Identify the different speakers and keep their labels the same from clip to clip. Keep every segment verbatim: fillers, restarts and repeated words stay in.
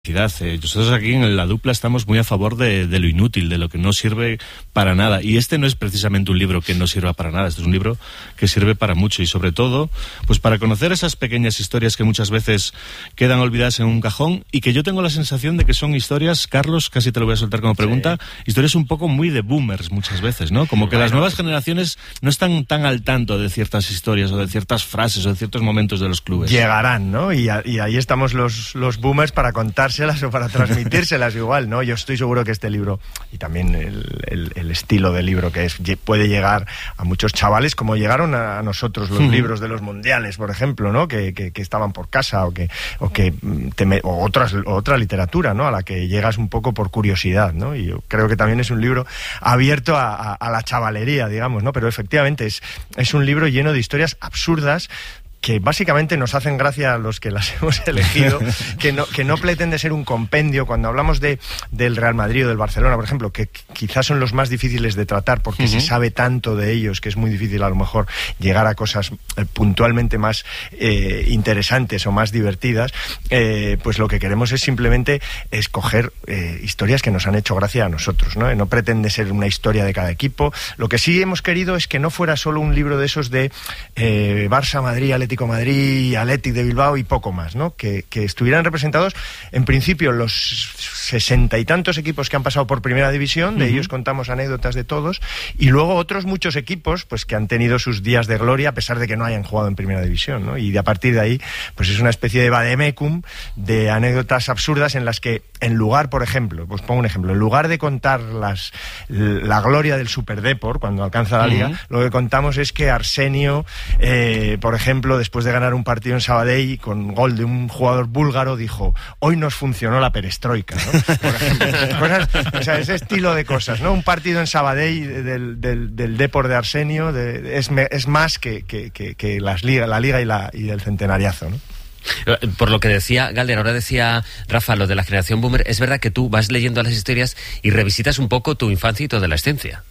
Speaker 1: Eh, nosotros aquí en la dupla estamos muy a favor de, de lo inútil, de lo que no sirve para nada, y este no es precisamente un libro que no sirva para nada, este es un libro que sirve para mucho, y sobre todo pues para conocer esas pequeñas historias que muchas veces quedan olvidadas en un cajón, y que yo tengo la sensación de que son historias, Carlos, casi te lo voy a soltar como pregunta, sí. historias un poco muy de boomers muchas veces, ¿no? Como que bueno, las nuevas generaciones no están tan al tanto de ciertas historias o de ciertas frases o de ciertos momentos de los clubes.
Speaker 2: Llegarán, ¿no? Y, a, y ahí estamos los, los boomers para contar o para transmitírselas igual, ¿no? Yo estoy seguro que este libro, y también el, el, el estilo de libro que es, puede llegar a muchos chavales, como llegaron a, a nosotros los mm. libros de los mundiales, por ejemplo, ¿no? Que, que, que estaban por casa, o que o que te me, o otras o otra literatura, ¿no? A la que llegas un poco por curiosidad, ¿no? Y yo creo que también es un libro abierto a, a, a la chavalería, digamos, ¿no? Pero efectivamente es, es un libro lleno de historias absurdas, que básicamente nos hacen gracia a los que las hemos elegido, que no, que no pretende ser un compendio. Cuando hablamos de del Real Madrid o del Barcelona, por ejemplo, que quizás son los más difíciles de tratar porque uh-huh. se sabe tanto de ellos que es muy difícil a lo mejor llegar a cosas eh, puntualmente más eh, interesantes o más divertidas, eh, pues lo que queremos es simplemente escoger eh, historias que nos han hecho gracia a nosotros, ¿no? No pretende ser una historia de cada equipo. Lo que sí hemos querido es que no fuera solo un libro de esos de eh, Barça, Madrid, Atlético Madrid, Athletic de Bilbao y poco más, ¿no? Que, que estuvieran representados, en principio, los sesenta y tantos equipos que han pasado por Primera División, de uh-huh. ellos contamos anécdotas de todos, y luego otros muchos equipos, pues que han tenido sus días de gloria a pesar de que no hayan jugado en Primera División, ¿no? Y de a partir de ahí, pues es una especie de vademecum de anécdotas absurdas en las que, en lugar, por ejemplo, pues pongo un ejemplo, en lugar de contar las, la gloria del Superdeport cuando alcanza la Liga, uh-huh. lo que contamos es que Arsenio, eh, por ejemplo, después de ganar un partido en Sabadell con gol de un jugador búlgaro, dijo: hoy nos funcionó la perestroika, ¿no? Por ejemplo, cosas, o sea, ese estilo de cosas, ¿no? Un partido en Sabadell del, del, del Depor de Arsenio de, es, es más que, que, que, que las liga, la Liga y, la, y el centenariazo, ¿no?
Speaker 3: Por lo que decía Galder, ahora decía Rafa, lo de la generación boomer, es verdad que tú vas leyendo las historias y revisitas un poco tu infancia y tu adolescencia.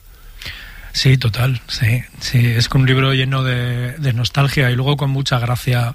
Speaker 4: Sí, total, sí, sí, es un libro lleno de, de nostalgia y luego con mucha gracia,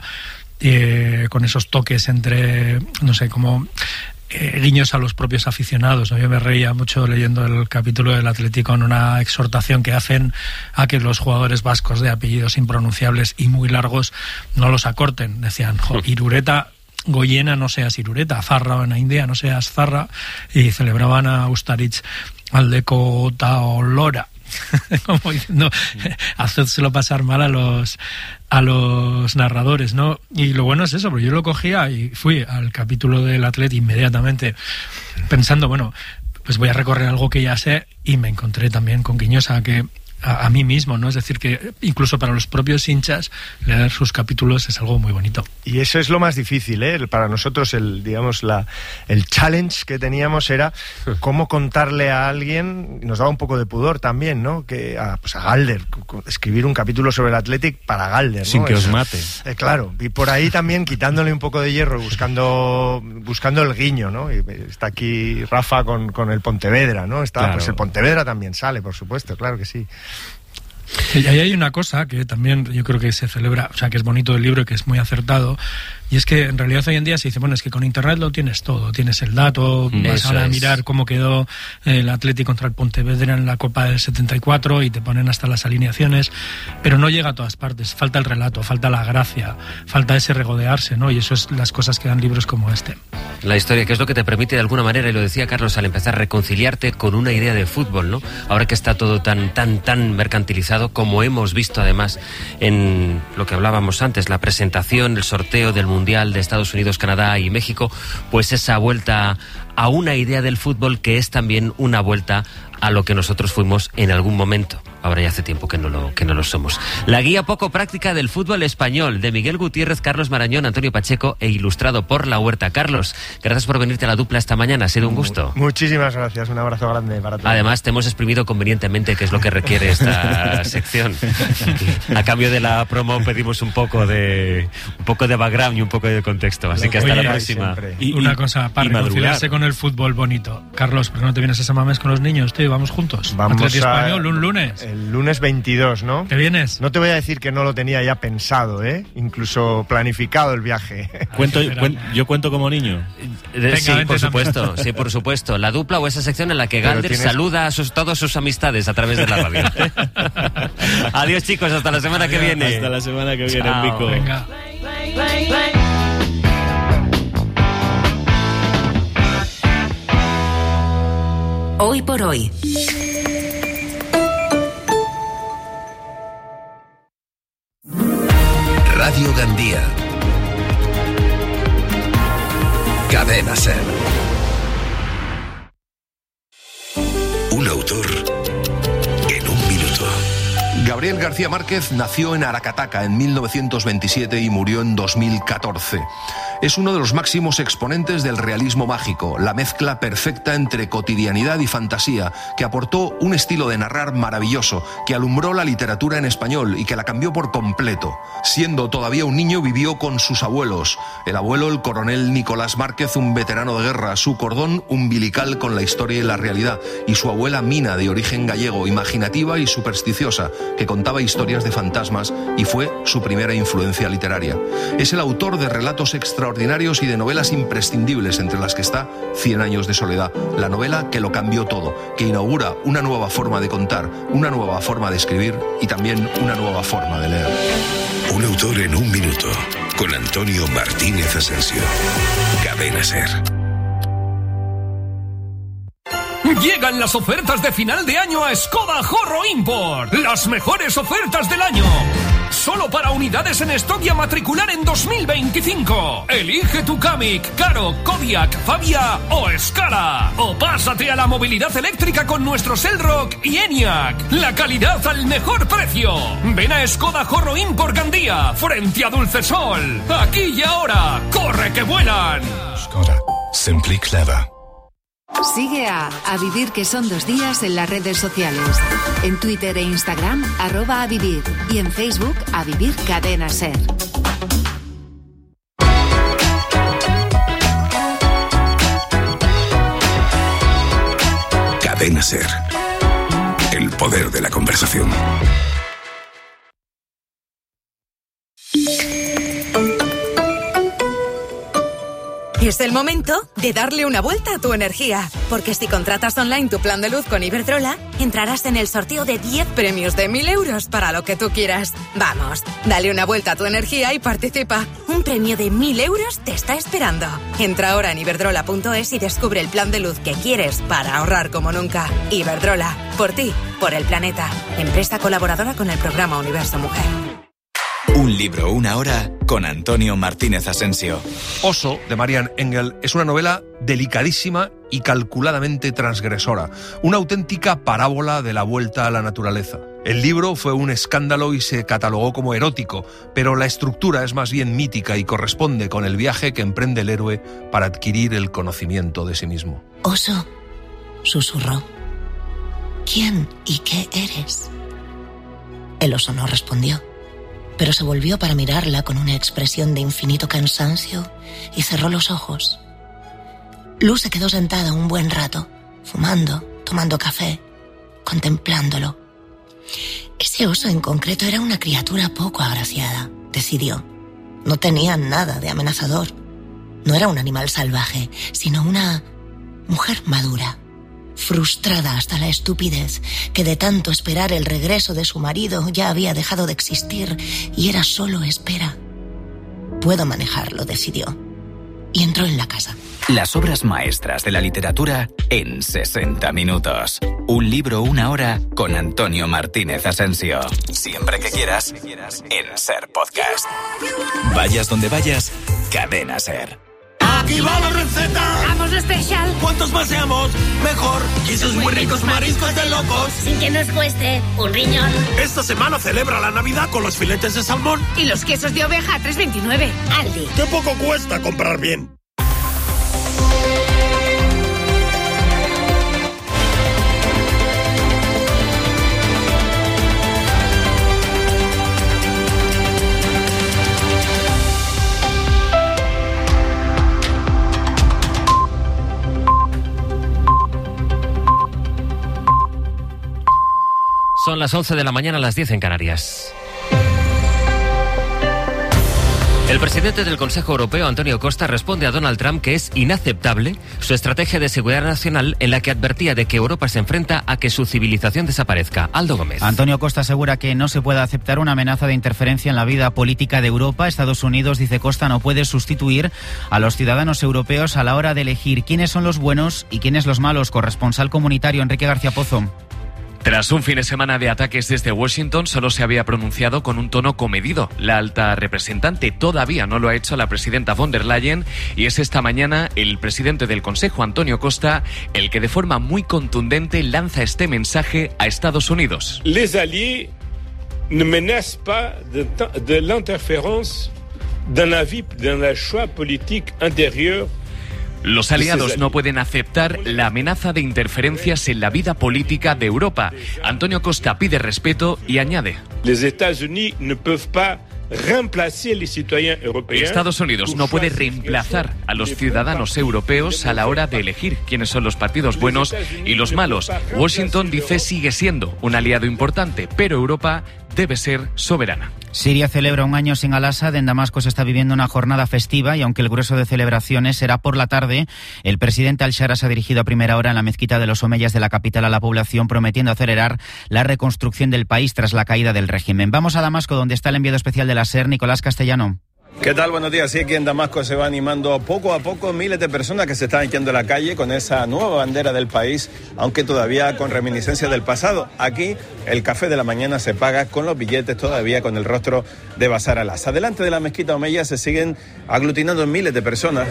Speaker 4: eh, con esos toques entre, no sé, como eh, guiños a los propios aficionados, ¿no? Yo me reía mucho leyendo el capítulo del Atlético en una exhortación que hacen a que los jugadores vascos de apellidos impronunciables y muy largos no los acorten. Decían, jo, Irureta Goyena no seas Irureta, Zarra en la India no seas Zarra, y celebraban a Ustaritz Aldeko Taolora, como diciendo, hacédselo pasar mal a los a los narradores, ¿no? Y lo bueno es eso, porque yo lo cogía y fui al capítulo del Atleti inmediatamente pensando, bueno, pues voy a recorrer algo que ya sé, y me encontré también con guiños a que A, a mí mismo, ¿no? Es decir, que incluso para los propios hinchas leer sus capítulos es algo muy bonito.
Speaker 2: Y eso es lo más difícil, ¿eh? Para nosotros el, digamos, la, el challenge que teníamos era cómo contarle a alguien, nos daba un poco de pudor también, ¿no? Que a, pues a Galder, escribir un capítulo sobre el Athletic para Galder, ¿no?
Speaker 1: Sin que
Speaker 2: eso,
Speaker 1: os mate.
Speaker 2: Eh, claro, y por ahí también quitándole un poco de hierro, buscando buscando el guiño, ¿no? Y está aquí Rafa con, con el Pontevedra, ¿no? Está, claro. Pues el Pontevedra también sale, por supuesto, claro que sí.
Speaker 4: Y ahí hay una cosa que también yo creo que se celebra, o sea, que es bonito del libro y que es muy acertado, y es que en realidad hoy en día se dice, bueno, es que con internet lo tienes todo, tienes el dato, vas Eso ahora es. a mirar cómo quedó el Athletic contra el Pontevedra en la Copa del setenta y cuatro y te ponen hasta las alineaciones, pero no llega a todas partes, falta el relato, falta la gracia, falta ese regodearse, ¿no? Y eso es las cosas que dan libros como este.
Speaker 3: La historia, que es lo que te permite de alguna manera, y lo decía Carlos al empezar, reconciliarte con una idea de fútbol, ¿no? Ahora que está todo tan, tan, tan mercantilizado, como hemos visto además en lo que hablábamos antes, la presentación, el sorteo del Mundial de Estados Unidos, Canadá y México, pues esa vuelta a una idea del fútbol que es también una vuelta a lo que nosotros fuimos en algún momento. Ahora ya hace tiempo que no lo, que no lo somos. La guía poco práctica del fútbol español, de Miguel Gutiérrez, Carlos Marañón, Antonio Pacheco, e ilustrado por La Huerta. Carlos, gracias por venirte a la dupla esta mañana, ha sido un gusto.
Speaker 2: Muchísimas gracias, un abrazo grande para todos.
Speaker 3: Además, te hemos exprimido convenientemente, que es lo que requiere esta sección. A cambio de la promo pedimos un poco de un poco de background y un poco de contexto, así que hasta Oye, la próxima.
Speaker 4: Y una cosa, para reconciliarse con el fútbol bonito. Carlos, ¿por qué no te vienes a San Mamés con los niños, tío? vamos juntos.
Speaker 2: Vamos
Speaker 4: Atleti
Speaker 2: a-
Speaker 4: Español, un lunes.
Speaker 2: El lunes veintidós, ¿no?
Speaker 4: ¿Te vienes?
Speaker 2: No te voy a decir que no lo tenía ya pensado, ¿eh? Incluso planificado el viaje.
Speaker 1: Cuento,
Speaker 4: Ay,
Speaker 1: cuen- yo cuento como niño.
Speaker 3: Eh,
Speaker 4: Venga,
Speaker 3: sí,
Speaker 4: vente
Speaker 3: por
Speaker 4: también.
Speaker 3: supuesto, sí, por supuesto. La dupla o esa sección en la que
Speaker 2: Pero
Speaker 3: Galder
Speaker 2: tienes-
Speaker 3: saluda a sus, todas sus amistades a través de la radio. Adiós, chicos, hasta la semana que viene.
Speaker 1: Hasta la semana que viene,
Speaker 3: Chao.
Speaker 1: Pico.
Speaker 4: Venga.
Speaker 5: Hoy por hoy.
Speaker 6: Radio Gandía. Cadena Ser. Un autor en un minuto. Gabriel García Márquez nació en Aracataca en mil novecientos veintisiete y murió en dos mil catorce. Es uno de los máximos exponentes del realismo mágico, la mezcla perfecta entre cotidianidad y fantasía, que aportó un estilo de narrar maravilloso, que alumbró la literatura en español y que la cambió por completo. Siendo todavía un niño, vivió con sus abuelos. El abuelo, el coronel Nicolás Márquez, un veterano de guerra, su cordón umbilical con la historia y la realidad, y su abuela Mina, de origen gallego, imaginativa y supersticiosa, que contaba historias de fantasmas y fue su primera influencia literaria. Es el autor de relatos extraordinarios y de novelas imprescindibles, entre las que está Cien años de soledad, la novela que lo cambió todo, que inaugura una nueva forma de contar, una nueva forma de escribir y también una nueva forma de leer.
Speaker 7: Un autor en un minuto, con Antonio Martínez Asensio. Cadena Ser.
Speaker 8: Llegan las ofertas de final de año a Skoda Horro Import. Las mejores ofertas del año. Solo para unidades en stock y a matricular en dos mil veinticinco. Elige tu Kamiq, Karo, Kodiaq, Fabia o Scala. O pásate a la movilidad eléctrica con nuestros Elrock y Enyaq. La calidad al mejor precio. Ven a Skoda Horro Import Gandía, frente a Dulcesol. Aquí y ahora. ¡Corre que vuelan!
Speaker 7: Skoda. Simply clever.
Speaker 5: Sigue a A Vivir, que son dos días, en las redes sociales. En Twitter e Instagram, arroba a vivir. Y en Facebook, A Vivir Cadena Ser.
Speaker 7: Cadena Ser. El poder de la conversación.
Speaker 9: Es el momento de darle una vuelta a tu energía, porque si contratas online tu plan de luz con Iberdrola, entrarás en el sorteo de diez premios de mil euros para lo que tú quieras. Vamos, dale una vuelta a tu energía y participa. Un premio de mil euros te está esperando. Entra ahora en iberdrola punto es y descubre el plan de luz que quieres para ahorrar como nunca. Iberdrola, por ti, por el planeta. Empresa colaboradora con el programa Universo Mujer.
Speaker 10: Un libro, una hora, con Antonio Martínez Asensio.
Speaker 6: Oso, de Marian Engel, es una novela delicadísima y calculadamente transgresora, una auténtica parábola de la vuelta a la naturaleza. El libro fue un escándalo y se catalogó como erótico, pero la estructura es más bien mítica y corresponde con el viaje que emprende el héroe para adquirir el conocimiento de sí mismo.
Speaker 11: Oso, susurró. ¿Quién y qué eres? El oso no respondió, pero se volvió para mirarla con una expresión de infinito cansancio y cerró los ojos. Luz se quedó sentada un buen rato, fumando, tomando café, contemplándolo. Ese oso en concreto era una criatura poco agraciada, decidió. No tenía nada de amenazador. No era un animal salvaje, sino una mujer madura, frustrada hasta la estupidez, que de tanto esperar el regreso de su marido ya había dejado de existir y era solo espera. Puedo manejarlo, decidió, y entró en la casa.
Speaker 10: Las obras maestras de la literatura en sesenta minutos. Un libro, una hora, con Antonio Martínez Asensio. Siempre que quieras, en Ser Podcast. Vayas donde vayas, Cadena Ser.
Speaker 12: ¡Aquí va la receta!
Speaker 13: ¡Vamos especial!
Speaker 12: ¡Cuantos más seamos, mejor! ¡Y esos muy ricos mariscos de locos!
Speaker 13: Sin que nos cueste un riñón.
Speaker 12: Esta semana celebra la Navidad con los filetes de salmón.
Speaker 13: Y los quesos de oveja a tres veintinueve. Aldi.
Speaker 12: ¡Qué poco cuesta comprar bien!
Speaker 3: Son las once de la mañana, las diez en Canarias. El presidente del Consejo Europeo, Antonio Costa, responde a Donald Trump que es inaceptable su estrategia de seguridad nacional en la que advertía de que Europa se enfrenta a que su civilización desaparezca. Aldo Gómez.
Speaker 14: Antonio Costa asegura que no se puede aceptar una amenaza de interferencia en la vida política de Europa. Estados Unidos, dice Costa, no puede sustituir a los ciudadanos europeos a la hora de elegir quiénes son los buenos y quiénes los malos. Corresponsal comunitario, Enrique García Pozo.
Speaker 15: Tras un fin de semana de ataques desde Washington, solo se había pronunciado con un tono comedido. La alta representante todavía no lo ha hecho la presidenta von der Leyen y es esta mañana el presidente del Consejo, Antonio Costa, el que de forma muy contundente lanza este mensaje a Estados Unidos.
Speaker 16: Les alliés ne menacent pas de, de l'interférence dans la vie, dans la choix politique intérieur.
Speaker 15: Los aliados no pueden aceptar la amenaza de interferencias en la vida política de Europa. Antonio Costa pide respeto y añade:
Speaker 16: Les États-Unis ne peuvent pas remplacer les citoyens européens.
Speaker 15: Estados Unidos no puede reemplazar a los ciudadanos europeos a la hora de elegir quiénes son los partidos buenos y los malos. Washington, dice, sigue siendo un aliado importante, pero Europa debe ser soberana.
Speaker 14: Siria celebra un año sin Al-Assad. En Damasco se está viviendo una jornada festiva y aunque el grueso de celebraciones será por la tarde, el presidente al-Shara se ha dirigido a primera hora en la mezquita de los Omeyas de la capital a la población, prometiendo acelerar la reconstrucción del país tras la caída del régimen. Vamos a Damasco, donde está el enviado especial de la SER, Nicolás Castellano.
Speaker 17: ¿Qué tal? Buenos días. Sí, aquí en Damasco se va animando poco a poco miles de personas que se están yendo a la calle con esa nueva bandera del país, aunque todavía con reminiscencia del pasado. Aquí el café de la mañana se paga con los billetes todavía con el rostro de Bashar al-Assad. Delante de la mezquita Omeya se siguen aglutinando miles de personas.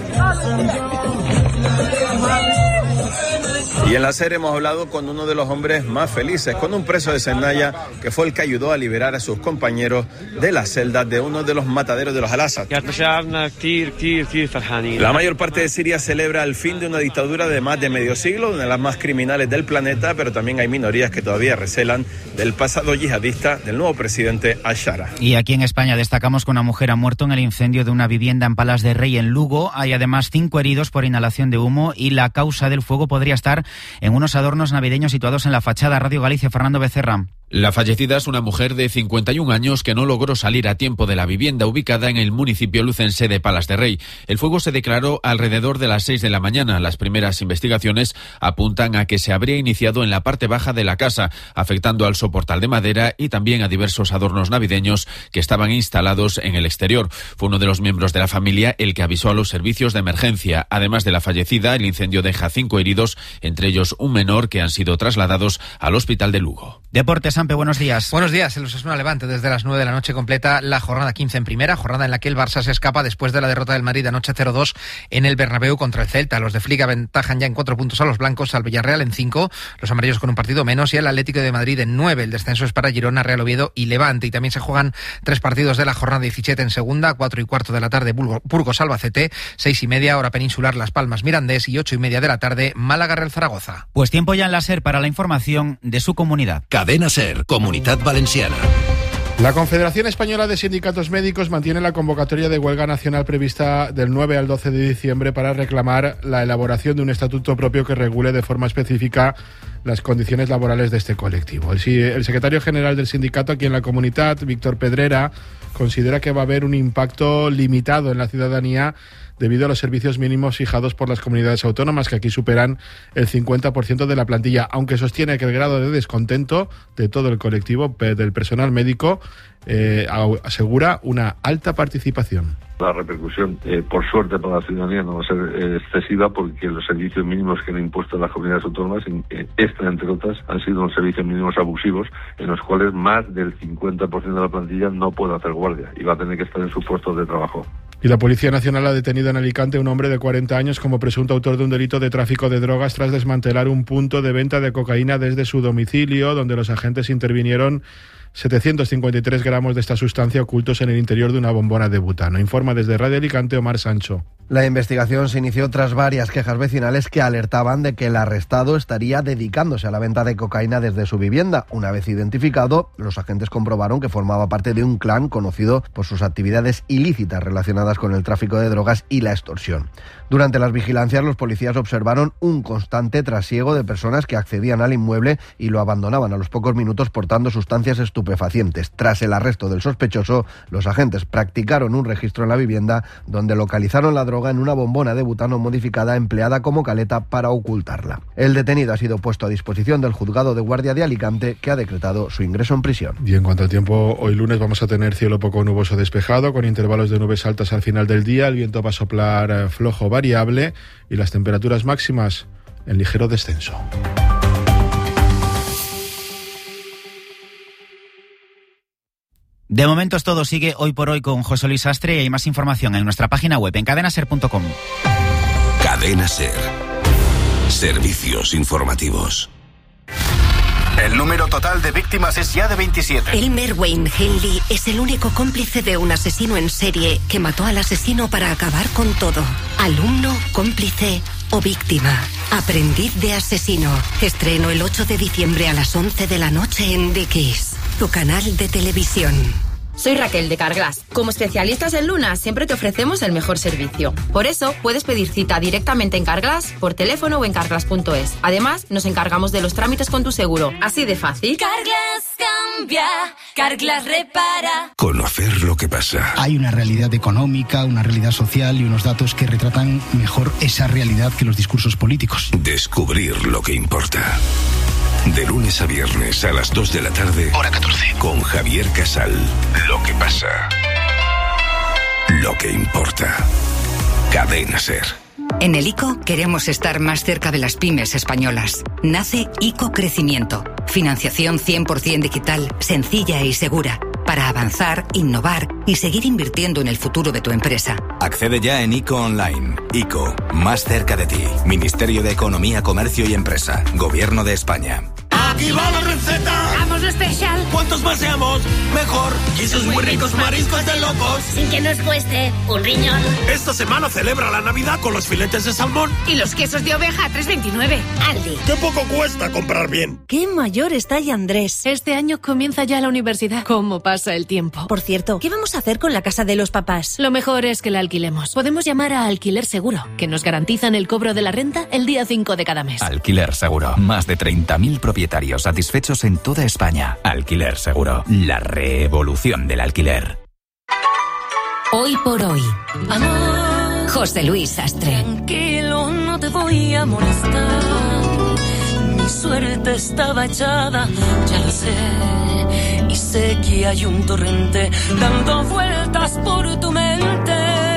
Speaker 17: Y en la serie hemos hablado con uno de los hombres más felices, con un preso de Sernaya que fue el que ayudó a liberar a sus compañeros de las celdas de uno de los mataderos de los Al-Assad. La mayor parte de Siria celebra el fin de una dictadura de más de medio siglo, una de las más criminales del planeta, pero también hay minorías que todavía recelan del pasado yihadista del nuevo presidente al-Shara.
Speaker 14: Y aquí en España destacamos que una mujer ha muerto en el incendio de una vivienda en Palas de Rey, en Lugo. Hay además cinco heridos por inhalación de humo y la causa del fuego podría estar en unos adornos navideños situados en la fachada. Radio Galicia, Fernando Becerra.
Speaker 18: La fallecida es una mujer de cincuenta y un años que no logró salir a tiempo de la vivienda ubicada en el municipio lucense de Palas de Rey. El fuego se declaró alrededor de las seis de la mañana. Las primeras investigaciones apuntan a que se habría iniciado en la parte baja de la casa, afectando al soportal de madera y también a diversos adornos navideños que estaban instalados en el exterior. Fue uno de los miembros de la familia el que avisó a los servicios de emergencia. Además de la fallecida, el incendio deja cinco heridos, entre ellos un menor, que han sido trasladados al hospital de Lugo.
Speaker 14: Deportes, Ampe, buenos días.
Speaker 19: Buenos días. El Osasuna Levante desde las nueve de la noche completa la jornada quince en primera, jornada en la que el Barça se escapa después de la derrota del Madrid anoche cero dos en el Bernabéu contra el Celta. Los de Flick aventajan ya en cuatro puntos a los blancos, al Villarreal en cinco, los amarillos con un partido menos y el Atlético de Madrid en nueve. El descenso es para Girona, Real Oviedo y Levante. Y también se juegan tres partidos de la jornada diecisiete en segunda, cuatro y cuarto de la tarde Burgos Albacete, seis y media hora peninsular Las Palmas Mirandés y ocho y media de la tarde Málaga Real Zaragoza.
Speaker 14: Pues tiempo ya en la SER para la información de su comunidad.
Speaker 7: Cadena SER, Comunidad Valenciana.
Speaker 20: La Confederación Española de Sindicatos Médicos mantiene la convocatoria de huelga nacional prevista del nueve al doce de diciembre para reclamar la elaboración de un estatuto propio que regule de forma específica las condiciones laborales de este colectivo. El, el secretario general del sindicato aquí en la comunidad, Víctor Pedrera, considera que va a haber un impacto limitado en la ciudadanía debido a los servicios mínimos fijados por las comunidades autónomas, que aquí superan el cincuenta por ciento de la plantilla, aunque sostiene que el grado de descontento de todo el colectivo del personal médico eh, asegura una alta participación.
Speaker 21: La repercusión, eh, por suerte para la ciudadanía, no va a ser eh, excesiva porque los servicios mínimos que han impuesto las comunidades autónomas, en, eh, esta entre otras, han sido unos servicios mínimos abusivos en los cuales más del cincuenta por ciento de la plantilla no puede hacer guardia y va a tener que estar en sus puestos de trabajo.
Speaker 20: Y la Policía Nacional ha detenido en Alicante a un hombre de cuarenta años como presunto autor de un delito de tráfico de drogas tras desmantelar un punto de venta de cocaína desde su domicilio, donde los agentes intervinieron setecientos cincuenta y tres gramos de esta sustancia ocultos en el interior de una bombona de butano. Informa desde Radio Alicante Omar Sancho.
Speaker 2: La investigación se inició tras varias quejas vecinales que alertaban de que el arrestado estaría dedicándose a la venta de cocaína desde su vivienda. Una vez identificado, los agentes comprobaron que formaba parte de un clan conocido por sus actividades ilícitas relacionadas con el tráfico de drogas y la extorsión. Durante las vigilancias, los policías observaron un constante trasiego de personas que accedían al inmueble y lo abandonaban a los pocos minutos portando sustancias estupefacientes. Tras el arresto del sospechoso, los agentes practicaron un registro en la vivienda donde localizaron la droga en una bombona de butano modificada empleada como caleta para ocultarla. El detenido ha sido puesto a disposición del juzgado de guardia de Alicante, que ha decretado su ingreso en prisión.
Speaker 20: Y en cuanto al tiempo, hoy lunes vamos a tener cielo poco nuboso despejado, con intervalos de nubes altas al final del día. El viento va a soplar eh, flojo variable y las temperaturas máximas en ligero descenso.
Speaker 14: De momento es todo. Sigue Hoy por Hoy con José Luis Sastre y hay más información en nuestra página web en cadena ser punto com.
Speaker 7: Cadena Ser. Servicios informativos.
Speaker 22: El número total de víctimas es ya de veintisiete.
Speaker 23: Elmer Wayne Henley es el único cómplice de un asesino en serie que mató al asesino para acabar con todo. Alumno, cómplice o víctima. Aprendiz de asesino. Estreno el ocho de diciembre a las once de la noche en Dickies, tu canal de televisión.
Speaker 24: Soy Raquel de Carglass. Como especialistas en lunas siempre te ofrecemos el mejor servicio. Por eso puedes pedir cita directamente en Carglass, por teléfono o en carglass punto es. Además, nos encargamos de los trámites con tu seguro. Así de fácil.
Speaker 25: Carglass cambia, Carglass repara.
Speaker 7: Conocer lo que pasa.
Speaker 26: Hay una realidad económica, una realidad social y unos datos que retratan mejor esa realidad que los discursos políticos.
Speaker 7: Descubrir lo que importa. De lunes a viernes a las dos de la tarde, hora catorce, con Javier Casal. Lo que pasa. Lo que importa. Cadena Ser.
Speaker 23: En el I C O queremos estar más cerca de las pymes españolas. Nace I C O Crecimiento. Financiación cien por ciento digital, sencilla y segura. Para avanzar, innovar y seguir invirtiendo en el futuro de tu empresa.
Speaker 10: Accede ya en I C O Online. I C O, más cerca de ti. Ministerio de Economía, Comercio y Empresa. Gobierno de España.
Speaker 12: ¡Aquí va la receta!
Speaker 13: ¡Vamos lo especial!
Speaker 12: ¡Cuantos más seamos, mejor! ¡Y esos muy ricos mariscos de locos!
Speaker 13: Sin que nos cueste un riñón.
Speaker 12: Esta semana celebra la Navidad con los filetes de salmón.
Speaker 13: Y los quesos de oveja a tres veintinueve. Aldi.
Speaker 12: ¡Qué poco cuesta comprar bien!
Speaker 27: ¡Qué mayor está ya Andrés!
Speaker 28: Este año comienza ya la universidad. ¿Cómo pasa el tiempo?
Speaker 27: Por cierto, ¿qué vamos a hacer con la casa de los papás?
Speaker 28: Lo mejor es que la alquilemos. Podemos llamar a Alquiler Seguro, que nos garantizan el cobro de la renta el día cinco de cada mes.
Speaker 10: Alquiler Seguro. Más de treinta mil propietarios satisfechos en toda España. Alquiler Seguro. La revolución del alquiler.
Speaker 23: Hoy por hoy.
Speaker 27: Amor.
Speaker 23: José Luis Sastre.
Speaker 25: Tranquilo, no te voy a molestar. Mi suerte estaba echada, ya lo sé. Y sé que hay un torrente dando vueltas por tu mente.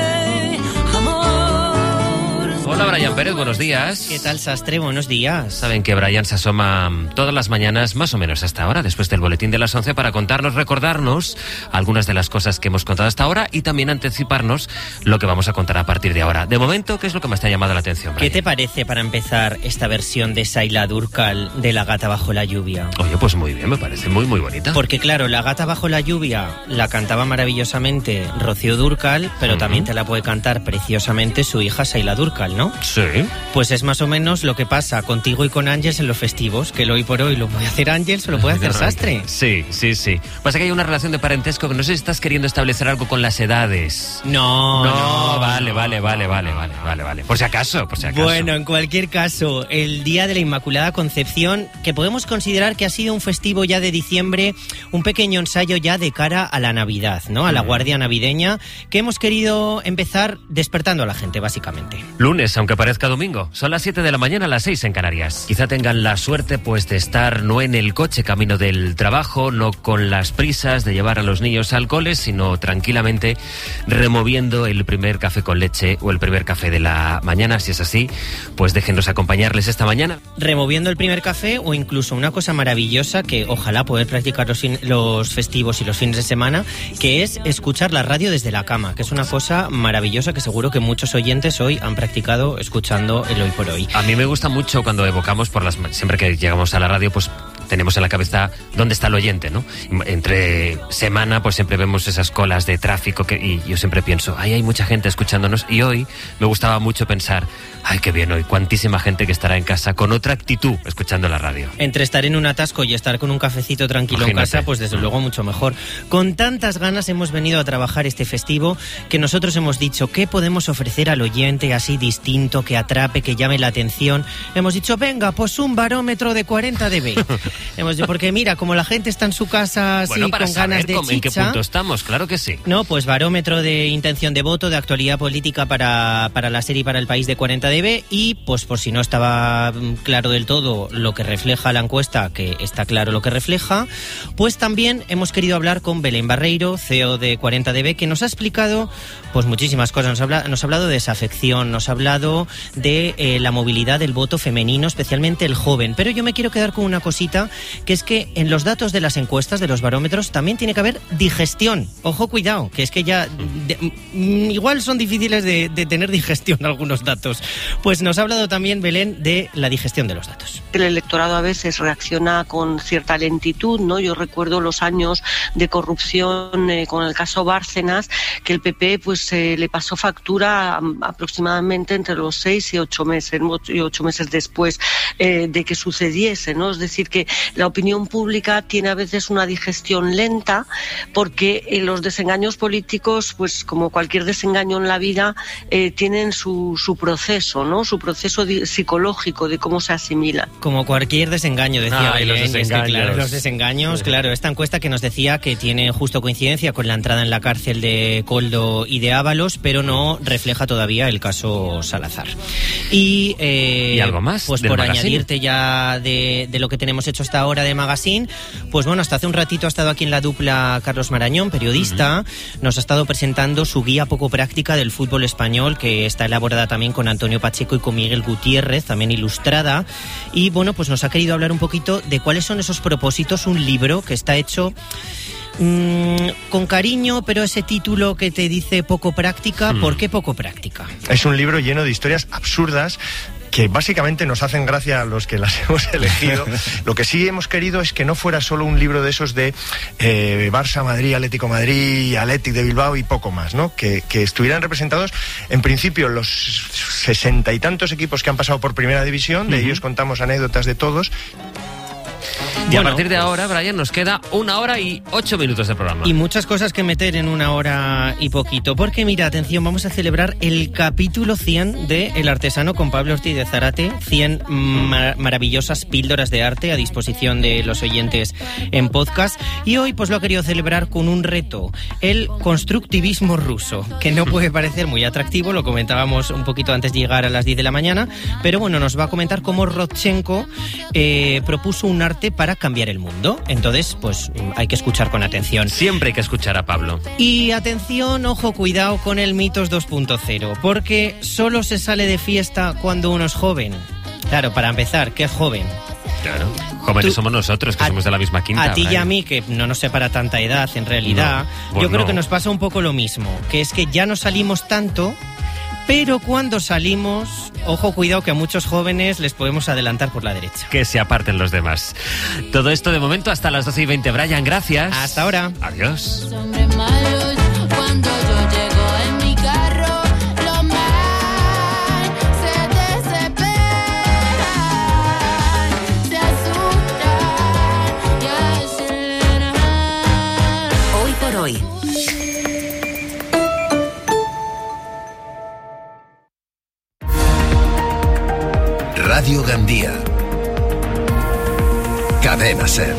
Speaker 3: Hola, Brian Pérez, buenos días.
Speaker 29: ¿Qué tal, Sastre? Buenos días.
Speaker 3: Saben que Brian se asoma todas las mañanas, más o menos hasta ahora, después del boletín de las once, para contarnos, recordarnos algunas de las cosas que hemos contado hasta ahora y también anticiparnos lo que vamos a contar a partir de ahora. De momento, ¿qué es lo que más te ha llamado la atención, Brian?
Speaker 29: ¿Qué te parece, para empezar, esta versión de Saila Durcal de La gata bajo la lluvia?
Speaker 3: Oye, pues muy bien, me parece muy, muy bonita.
Speaker 29: Porque claro, La gata bajo la lluvia la cantaba maravillosamente Rocío Dúrcal, pero uh-huh. también te la puede cantar preciosamente su hija Saila Durcal, ¿no?
Speaker 3: Sí.
Speaker 29: Pues es más o menos lo que pasa contigo y con Ángels en los festivos, que el hoy por hoy lo puede hacer Ángels o lo puede hacer Sastre.
Speaker 3: Sí, sí, sí. Pasa que hay una relación de parentesco que no sé si estás queriendo establecer algo con las edades.
Speaker 29: No,
Speaker 3: no.
Speaker 29: No,
Speaker 3: vale, vale, vale, vale, vale, vale, vale. Por si acaso, por si acaso.
Speaker 29: Bueno, en cualquier caso, el Día de la Inmaculada Concepción, que podemos considerar que ha sido un festivo ya de diciembre, un pequeño ensayo ya de cara a la Navidad, ¿no? A la guardia navideña, que hemos querido empezar despertando a la gente, básicamente.
Speaker 3: Lunes, aunque parezca domingo. Son las siete de la mañana, las seis en Canarias. Quizá tengan la suerte pues de estar no en el coche camino del trabajo, no con las prisas de llevar a los niños al cole, sino tranquilamente removiendo el primer café con leche o el primer café de la mañana. Si es así, pues déjenos acompañarles esta mañana.
Speaker 29: Removiendo el primer café o incluso una cosa maravillosa que ojalá poder practicar los, fin- los festivos y los fines de semana, que es escuchar la radio desde la cama, que es una cosa maravillosa que seguro que muchos oyentes hoy han practicado escuchando el hoy por hoy.
Speaker 3: A mí me gusta mucho cuando evocamos por las siempre que llegamos a la radio, pues tenemos en la cabeza dónde está el oyente, ¿no? Entre semana, pues siempre vemos esas colas de tráfico que, y yo siempre pienso, ay, hay mucha gente escuchándonos, y hoy me gustaba mucho pensar, ay, qué bien hoy, cuantísima gente que estará en casa con otra actitud escuchando la radio.
Speaker 29: Entre estar en un atasco y estar con un cafecito tranquilo Imagínate. en casa, pues desde luego mucho mejor. Con tantas ganas hemos venido a trabajar este festivo que nosotros hemos dicho, ¿qué podemos ofrecer al oyente así distinto, que atrape, que llame la atención? Hemos dicho, venga, pues un barómetro de cuarenta decibelios. hemos dicho, porque mira, como la gente está en su casa así
Speaker 3: bueno, para
Speaker 29: con
Speaker 3: saber
Speaker 29: ganas de
Speaker 3: cómo,
Speaker 29: chicha...
Speaker 3: ¿En qué punto estamos? Claro que sí.
Speaker 29: No, pues barómetro de intención de voto, de actualidad política para, para la serie y para el país de cuarenta decibelios, y pues por si no estaba claro del todo lo que refleja la encuesta, que está claro lo que refleja, pues también hemos querido hablar con Belén Barreiro, C E O de cuarenta decibelios, que nos ha explicado pues muchísimas cosas. Nos ha, habla, nos ha hablado de desafección, nos ha hablado de eh, la movilidad del voto femenino, especialmente el joven. Pero yo me quiero quedar con una cosita, que es que en los datos de las encuestas, de los barómetros, también tiene que haber digestión. Ojo, cuidado, que es que ya de, igual son difíciles de, de tener digestión algunos datos. Pues nos ha hablado también Belén de la digestión de los datos.
Speaker 1: El electorado a veces reacciona con cierta lentitud, ¿no? Yo recuerdo los años de corrupción eh, con el caso Bárcenas, que el P P pues eh, le pasó factura um, aproximadamente entre los seis y ocho meses, y ocho meses después eh, de que sucediese, ¿no? Es decir, que la opinión pública tiene a veces una digestión lenta, porque eh, los desengaños políticos, pues como cualquier desengaño en la vida, eh, tienen su, su proceso, ¿no? Su proceso di- psicológico de cómo se asimila.
Speaker 29: Como cualquier desengaño, decía
Speaker 3: Ay,
Speaker 29: Belén.
Speaker 3: los desengaños.
Speaker 29: Es que, claro, los desengaños, claro. Esta encuesta que nos decía que tiene justo coincidencia con la entrada en la cárcel de Koldo y de Ábalos, pero no refleja todavía el caso Salazar. Y, eh,
Speaker 3: ¿Y algo más?
Speaker 29: Pues por magazine? añadirte ya de, de lo que tenemos hecho hasta ahora de Magazine, pues bueno, hasta hace un ratito ha estado aquí en la dupla Carlos Marañón, periodista, uh-huh. nos ha estado presentando su guía poco práctica del fútbol español, que está elaborada también con Antonio Pacheco y con Miguel Gutiérrez, también ilustrada, y bueno, pues nos ha querido hablar un poquito de cuáles son esos propósitos, un libro que está hecho mmm, con cariño, pero ese título que te dice poco práctica, hmm. ¿por qué poco práctica?
Speaker 4: Es un libro lleno de historias absurdas que básicamente nos hacen gracia a los que las hemos elegido. Lo que sí hemos querido es que no fuera solo un libro de esos de eh, Barça, Madrid, Atlético Madrid, Athletic de Bilbao y poco más, ¿no? Que, que estuvieran representados, en principio, los sesenta y tantos equipos que han pasado por Primera División, de uh-huh. ellos contamos anécdotas de todos.
Speaker 3: Y bueno, a partir de ahora, Brian, nos queda una hora y ocho minutos de programa.
Speaker 29: Y muchas cosas que meter en una hora y poquito. Porque mira, atención, vamos a celebrar el capítulo cien de El Artesano con Pablo Ortiz de Zárate. cien mar- maravillosas píldoras de arte a disposición de los oyentes en podcast. Y hoy pues lo ha querido celebrar con un reto, el constructivismo ruso, que no puede parecer muy atractivo, lo comentábamos un poquito antes de llegar a las diez de la mañana, pero bueno, nos va a comentar cómo Rodchenko eh, propuso un arte para cambiar el mundo. Entonces, pues hay que escuchar con atención.
Speaker 3: Siempre hay que escuchar a Pablo.
Speaker 29: Y atención, ojo, cuidado con el Mitos dos punto cero, porque solo se sale de fiesta cuando uno es joven. Claro, para empezar, ¿qué es joven?
Speaker 3: Claro, jóvenes
Speaker 29: Tú,
Speaker 3: somos nosotros, que
Speaker 29: a,
Speaker 3: somos de la misma quinta.
Speaker 29: A ti
Speaker 3: Brian.
Speaker 29: y a mí, que no nos separa tanta edad, en realidad,
Speaker 3: no, pues
Speaker 29: yo creo
Speaker 3: no.
Speaker 29: que nos pasa un poco lo mismo, que es que ya no salimos tanto, pero cuando salimos, ojo, cuidado, que a muchos jóvenes les podemos adelantar por la derecha.
Speaker 3: Que se aparten los demás. Todo esto de momento hasta las doce y veinte. Brian, gracias.
Speaker 29: Hasta ahora.
Speaker 3: Adiós.
Speaker 5: Cuando yo llego en mi carro, los más se desesperan, se asustan y aceleran.
Speaker 23: Hoy por hoy.
Speaker 7: Radio Gandía. Cadena Ser.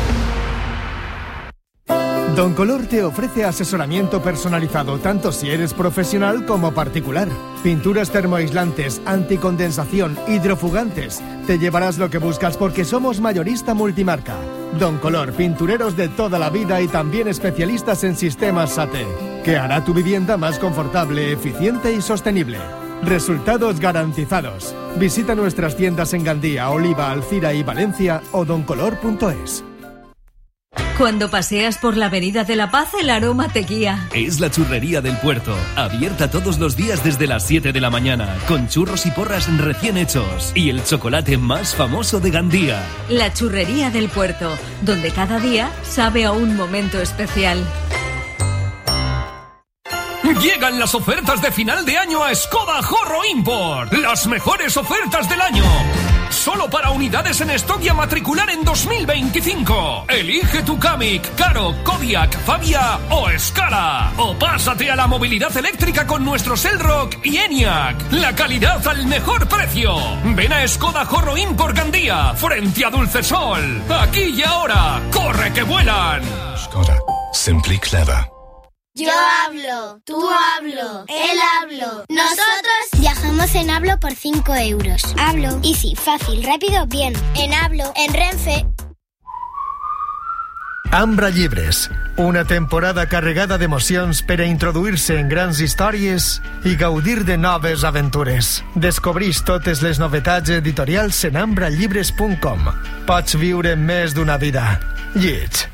Speaker 6: Don Color te ofrece asesoramiento personalizado tanto si eres profesional como particular. Pinturas termoaislantes, anticondensación, hidrofugantes. Te llevarás lo que buscas porque somos mayorista multimarca. Don Color, pintureros de toda la vida y también especialistas en sistemas S A T E, que hará tu vivienda más confortable, eficiente y sostenible. Resultados garantizados. Visita nuestras tiendas en Gandía, Oliva, Alcira y Valencia o doncolor punto es.
Speaker 27: Cuando paseas por la Avenida de la Paz, el aroma te guía.
Speaker 8: Es la Churrería del Puerto, abierta todos los días desde las siete de la mañana, con churros y porras recién hechos y el chocolate más famoso de Gandía.
Speaker 27: La Churrería del Puerto, donde cada día sabe a un momento especial.
Speaker 9: Llegan las ofertas de final de año a Skoda Horro Import. Las mejores ofertas del año. Solo para unidades en stock y a matricular en dos mil veinticinco. Elige tu Kamiq, Karo, Kodiaq, Fabia o Scala. O pásate a la movilidad eléctrica con nuestros Elrock y Enyaq. La calidad al mejor precio. Ven a Skoda Horro Import Gandía, frente a Dulcesol. Aquí y ahora. ¡Corre que vuelan!
Speaker 7: Skoda. Simply clever.
Speaker 11: Yo hablo, tú hablo, él hablo. Nosotros viajamos en Hablo por cinco euros. Hablo. Easy, fácil, rápido, bien. En Hablo, en Renfe.
Speaker 6: Ambra Llibres, una temporada carregada d'emocions per a introduir-se en grans històries i gaudir de noves aventures. Descobreix totes les novetats editorials en ambra llibres punt com. Pots viure més d'una vida. Lleig.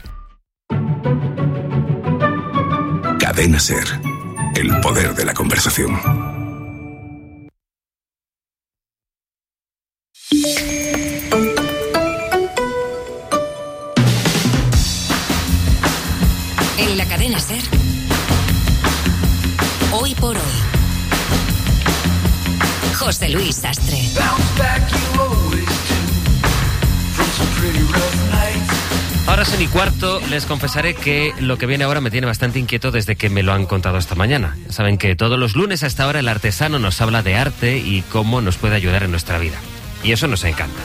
Speaker 7: Cadena Ser. El poder de la conversación.
Speaker 23: En la Cadena Ser. Hoy por hoy. José Luis Sastre.
Speaker 3: Ahora son y cuarto, les confesaré que lo que viene ahora me tiene bastante inquieto desde que me lo han contado esta mañana. Ya saben que todos los lunes a esta hora el artesano nos habla de arte y cómo nos puede ayudar en nuestra vida. Y eso nos encanta.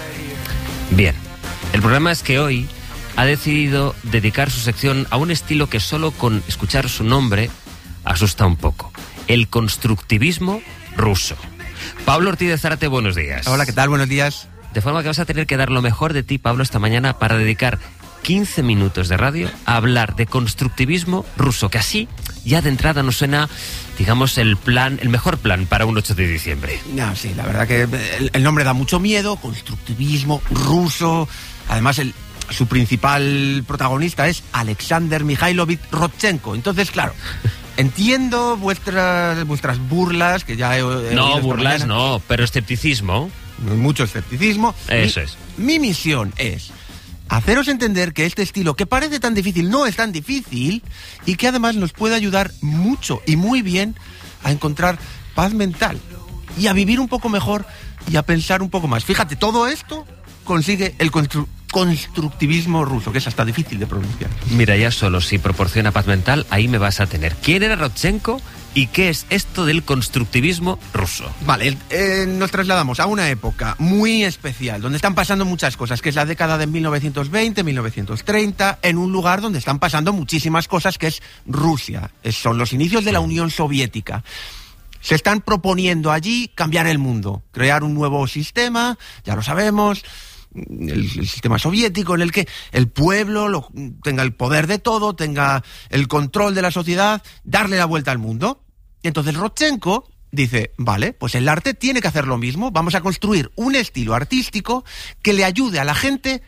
Speaker 3: Bien, el problema es que hoy ha decidido dedicar su sección a un estilo que solo con escuchar su nombre asusta un poco. El constructivismo ruso. Pablo Ortiz de Zárate, buenos días.
Speaker 15: Hola, ¿qué tal? Buenos días.
Speaker 3: De forma que vas a tener que dar lo mejor de ti, Pablo, esta mañana para dedicar quince minutos de radio a hablar de constructivismo ruso, que así ya de entrada nos suena, digamos, el plan, el mejor plan para un ocho de diciembre.
Speaker 15: No, sí, la verdad que el, el nombre da mucho miedo, constructivismo ruso. Además, el, su principal protagonista es Alexander Mikhailovich Rodchenko. Entonces, claro, entiendo vuestras vuestras burlas, que ya he, he
Speaker 3: No, burlas no, pero escepticismo.
Speaker 15: Mucho escepticismo.
Speaker 3: Eso
Speaker 15: mi,
Speaker 3: es.
Speaker 15: Mi misión es haceros entender que este estilo, que parece tan difícil, no es tan difícil y que además nos puede ayudar mucho y muy bien a encontrar paz mental y a vivir un poco mejor y a pensar un poco más. Fíjate, todo esto consigue el constru- constructivismo ruso, que es hasta difícil de pronunciar.
Speaker 3: Mira, ya solo si proporciona paz mental, ahí me vas a tener. ¿Quién era Rodchenko y qué es esto del constructivismo ruso?
Speaker 15: Vale, eh, nos trasladamos a una época muy especial, donde están pasando muchas cosas, que es la década de mil novecientos veinte, mil novecientos treinta, en un lugar donde están pasando muchísimas cosas, que es Rusia. Es, son los inicios de la Unión Soviética. Se están proponiendo allí cambiar el mundo, crear un nuevo sistema, ya lo sabemos, el, el sistema soviético en el que el pueblo lo, tenga el poder de todo, tenga el control de la sociedad, darle la vuelta al mundo. Y entonces Rodchenko dice, vale, pues el arte tiene que hacer lo mismo, vamos a construir un estilo artístico que le ayude a la gente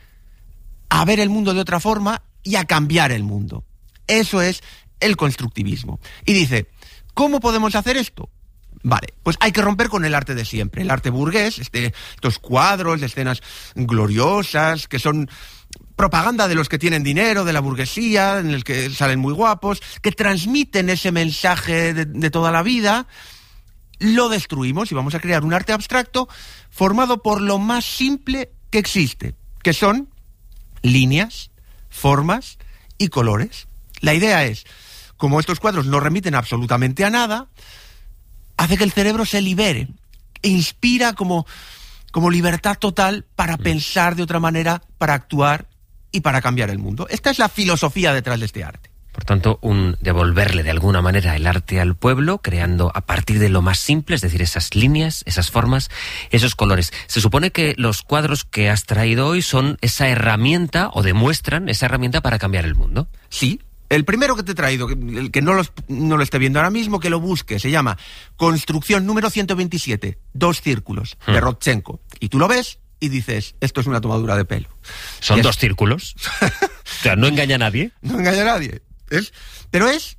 Speaker 15: a ver el mundo de otra forma y a cambiar el mundo. Eso es el constructivismo. Y dice, ¿cómo podemos hacer esto? Vale, pues hay que romper con el arte de siempre, el arte burgués, este, estos cuadros de escenas gloriosas, que son propaganda de los que tienen dinero, de la burguesía, en el que salen muy guapos, que transmiten ese mensaje de, de toda la vida. Lo destruimos y vamos a crear un arte abstracto formado por lo más simple que existe, que son líneas, formas y colores. La idea es, como estos cuadros no remiten absolutamente a nada, hace que el cerebro se libere, inspira como, como libertad total para pensar de otra manera, para actuar y para cambiar el mundo. Esta es la filosofía detrás de este arte.
Speaker 3: Por tanto, un devolverle de alguna manera el arte al pueblo, creando a partir de lo más simple, es decir, esas líneas, esas formas, esos colores. Se supone que los cuadros que has traído hoy son esa herramienta, o demuestran esa herramienta para cambiar el mundo.
Speaker 15: Sí. El primero que te he traído, el que no lo, no lo esté viendo ahora mismo, que lo busque, se llama Construcción número ciento veintisiete, dos círculos, hmm. de Rodchenko. Y tú lo ves y dices, esto es una tomadura de pelo.
Speaker 3: ¿Son
Speaker 15: es...
Speaker 3: dos círculos? O sea, no engaña a nadie.
Speaker 15: No engaña a nadie. Es, pero es...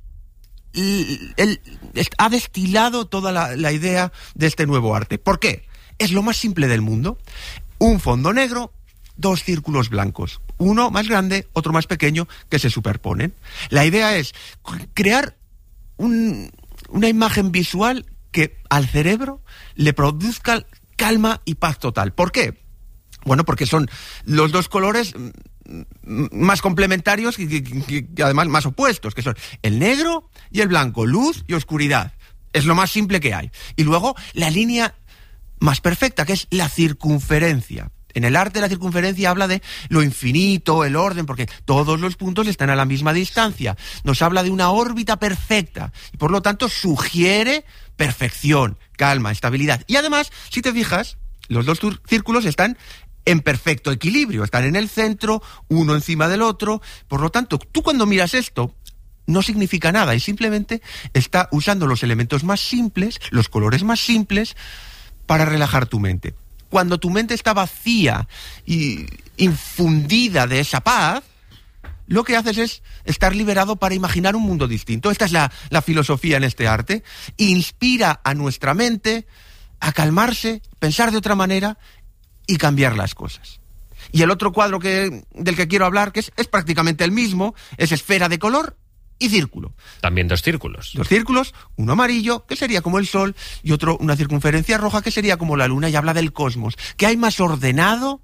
Speaker 15: El, el- es- ha destilado toda la, la idea de este nuevo arte. ¿Por qué? Es lo más simple del mundo. Un fondo negro, dos círculos blancos. Uno más grande, otro más pequeño, que se superponen. La idea es crear un- una imagen visual que al cerebro le produzca calma y paz total. ¿Por qué? Bueno, porque son los dos colores mm, mm, más complementarios y, y- y- y además más opuestos, que son el negro y el blanco, luz y oscuridad. Es lo más simple que hay. Y luego la línea más perfecta, que es la circunferencia. En el arte la circunferencia habla de lo infinito, el orden, porque todos los puntos están a la misma distancia. Nos habla de una órbita perfecta y por lo tanto sugiere perfección, calma, estabilidad. Y además, si te fijas, los dos tur- círculos están en perfecto equilibrio, están en el centro, uno encima del otro. Por lo tanto, tú cuando miras esto, no significa nada y simplemente está usando los elementos más simples, los colores más simples, para relajar tu mente. Cuando tu mente está vacía y infundida de esa paz, lo que haces es estar liberado para imaginar un mundo distinto. Esta es la, la filosofía en este arte. Inspira a nuestra mente a calmarse, pensar de otra manera y cambiar las cosas. Y el otro cuadro que, del que quiero hablar, que es, es prácticamente el mismo, es esfera de color y círculo.
Speaker 3: También dos círculos.
Speaker 15: Dos círculos, uno amarillo, que sería como el Sol, y otro, una circunferencia roja, que sería como la Luna, y habla del cosmos. ¿Qué hay más ordenado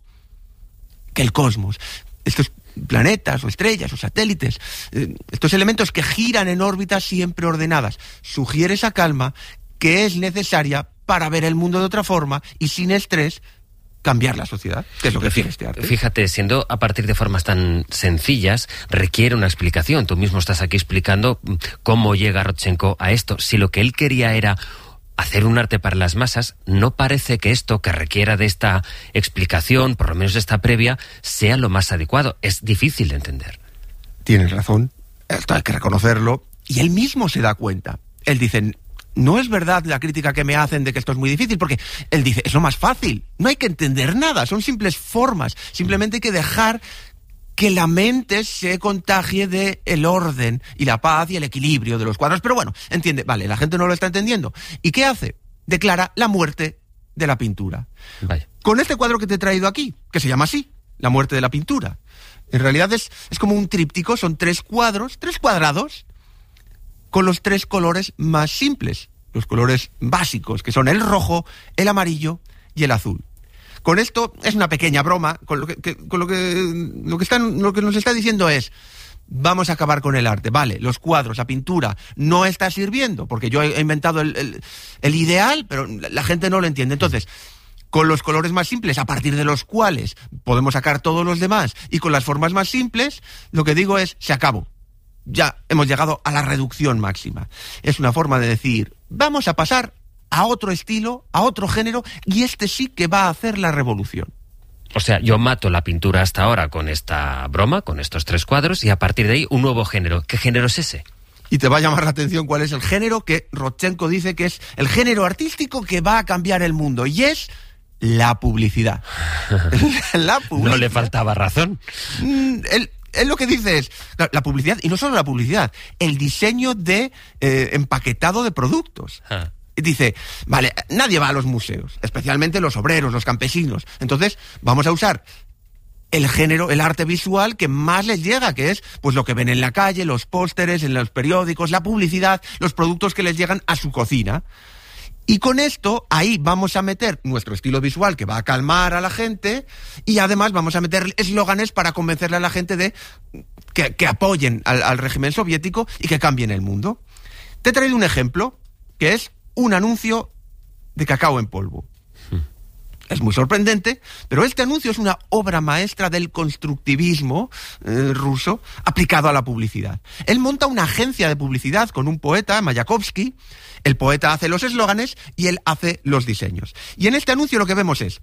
Speaker 15: que el cosmos? Estos planetas o estrellas o satélites, eh, estos elementos que giran en órbitas siempre ordenadas, sugiere esa calma que es necesaria para ver el mundo de otra forma y sin estrés cambiar la sociedad, que es lo que tiene este arte.
Speaker 3: Fíjate, siendo a partir de formas tan sencillas, requiere una explicación. Tú mismo estás aquí explicando cómo llega Rodchenko a esto. Si lo que él quería era hacer un arte para las masas, no parece que esto, que requiera de esta explicación, por lo menos esta previa, sea lo más adecuado. Es difícil de entender.
Speaker 15: Tienes razón, esto hay que reconocerlo, y él mismo se da cuenta. Él dice, no es verdad la crítica que me hacen de que esto es muy difícil, porque él dice, es lo más fácil, no hay que entender nada, son simples formas, simplemente hay que dejar que la mente se contagie de el orden y la paz y el equilibrio de los cuadros. Pero bueno, entiende, vale, la gente no lo está entendiendo. ¿Y qué hace? Declara la muerte de la pintura.
Speaker 3: Vaya.
Speaker 15: Con este cuadro que te he traído aquí, que se llama así, La muerte de la pintura. En realidad es, es como un tríptico, son tres cuadros, tres cuadrados, con los tres colores más simples, los colores básicos, que son el rojo, el amarillo y el azul. Con esto es una pequeña broma, con lo que, que- con lo que, lo que están, lo que nos está diciendo es, vamos a acabar con el arte, vale, los cuadros, la pintura, no está sirviendo, porque yo he inventado el, el, el ideal, pero la, la gente no lo entiende. Entonces, con los colores más simples, a partir de los cuales podemos sacar todos los demás, y con las formas más simples, lo que digo es, se acabó. Ya hemos llegado a la reducción máxima. Es una forma de decir, vamos a pasar a otro estilo, a otro género, y este sí que va a hacer la revolución.
Speaker 3: O sea, yo mato la pintura hasta ahora con esta broma, con estos tres cuadros, y a partir de ahí un nuevo género. ¿Qué género es ese?
Speaker 15: Y te va a llamar la atención cuál es el género que Rodchenko dice que es el género artístico que va a cambiar el mundo, y es la publicidad. La publicidad.
Speaker 3: No le faltaba razón.
Speaker 15: Mm, Él, él lo que dice es la, la publicidad, y no solo la publicidad, el diseño de eh, empaquetado de productos.
Speaker 3: Ah.
Speaker 15: Dice, vale, nadie va a los museos, especialmente los obreros, los campesinos. Entonces, vamos a usar el género, el arte visual que más les llega, que es pues lo que ven en la calle, los pósteres, en los periódicos, la publicidad, los productos que les llegan a su cocina. Y con esto, ahí vamos a meter nuestro estilo visual que va a calmar a la gente, y además vamos a meter eslóganes para convencerle a la gente de que, que apoyen al, al régimen soviético y que cambien el mundo. Te he traído un ejemplo, que es un anuncio de cacao en polvo. Es muy sorprendente, pero este anuncio es una obra maestra del constructivismo eh, ruso aplicado a la publicidad. Él monta una agencia de publicidad con un poeta, Mayakovsky. El poeta hace los eslóganes y él hace los diseños. Y en este anuncio lo que vemos es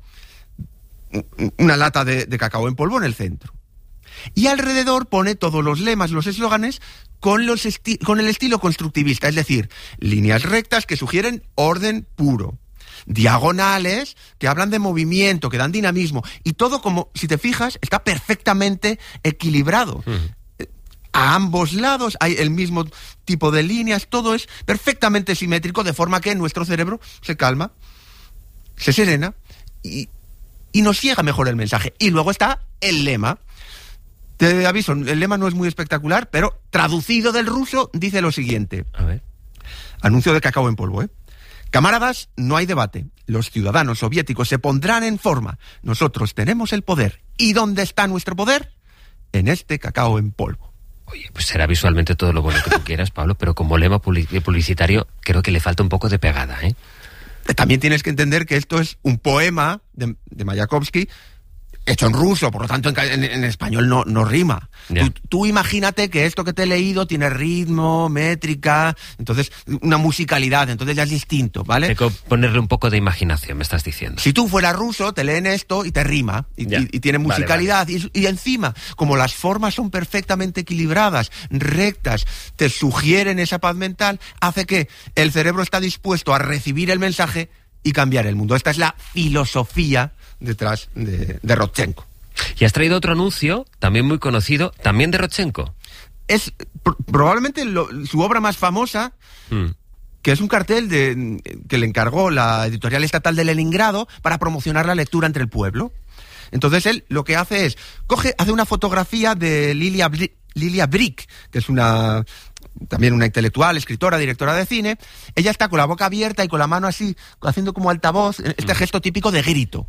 Speaker 15: una lata de, de cacao en polvo en el centro. Y alrededor pone todos los lemas, los eslóganes, con, los esti- con el estilo constructivista, es decir, líneas rectas que sugieren orden puro. diagonales que hablan de movimiento, que dan dinamismo, y todo, como si te fijas, está perfectamente equilibrado. Uh-huh. A ambos lados hay el mismo tipo de líneas, todo es perfectamente simétrico, de forma que nuestro cerebro se calma, se serena y, y nos llega mejor el mensaje. Y luego está el lema. Te aviso, el lema no es muy espectacular, pero traducido del ruso dice lo siguiente.
Speaker 3: A ver.
Speaker 15: Anuncio de cacao en polvo, ¿eh? Camaradas, no hay debate. Los ciudadanos soviéticos se pondrán en forma. Nosotros tenemos el poder. ¿Y dónde está nuestro poder? En este cacao en polvo.
Speaker 3: Oye, pues será visualmente todo lo bueno que tú quieras, Pablo, pero como lema publicitario creo que le falta un poco de pegada, ¿eh?
Speaker 15: También tienes que entender que esto es un poema de, de Mayakovsky hecho en ruso, por lo tanto en, en, en español no, no rima. Tú, tú imagínate que esto que te he leído tiene ritmo, métrica, entonces una musicalidad, entonces ya es distinto, ¿vale?
Speaker 3: Hay que ponerle un poco de imaginación, me estás diciendo.
Speaker 15: Si tú fueras ruso, te leen esto y te rima, y, y, y tiene musicalidad, vale, vale. Y, y encima, como las formas son perfectamente equilibradas, rectas, te sugieren esa paz mental, hace que el cerebro está dispuesto a recibir el mensaje y cambiar el mundo. Esta es la filosofía detrás de, de Rodchenko.
Speaker 3: Y has traído otro anuncio, también muy conocido, también de Rodchenko.
Speaker 15: Es pr- probablemente lo, su obra más famosa, mm. que es un cartel de, que le encargó la editorial estatal de Leningrado para promocionar la lectura entre el pueblo. Entonces él lo que hace es, coge, hace una fotografía de Lilia, Bri- Lilia Brick, que es una... también una intelectual, escritora, directora de cine. Ella está con la boca abierta y con la mano así, haciendo como altavoz, este mm. gesto típico de grito.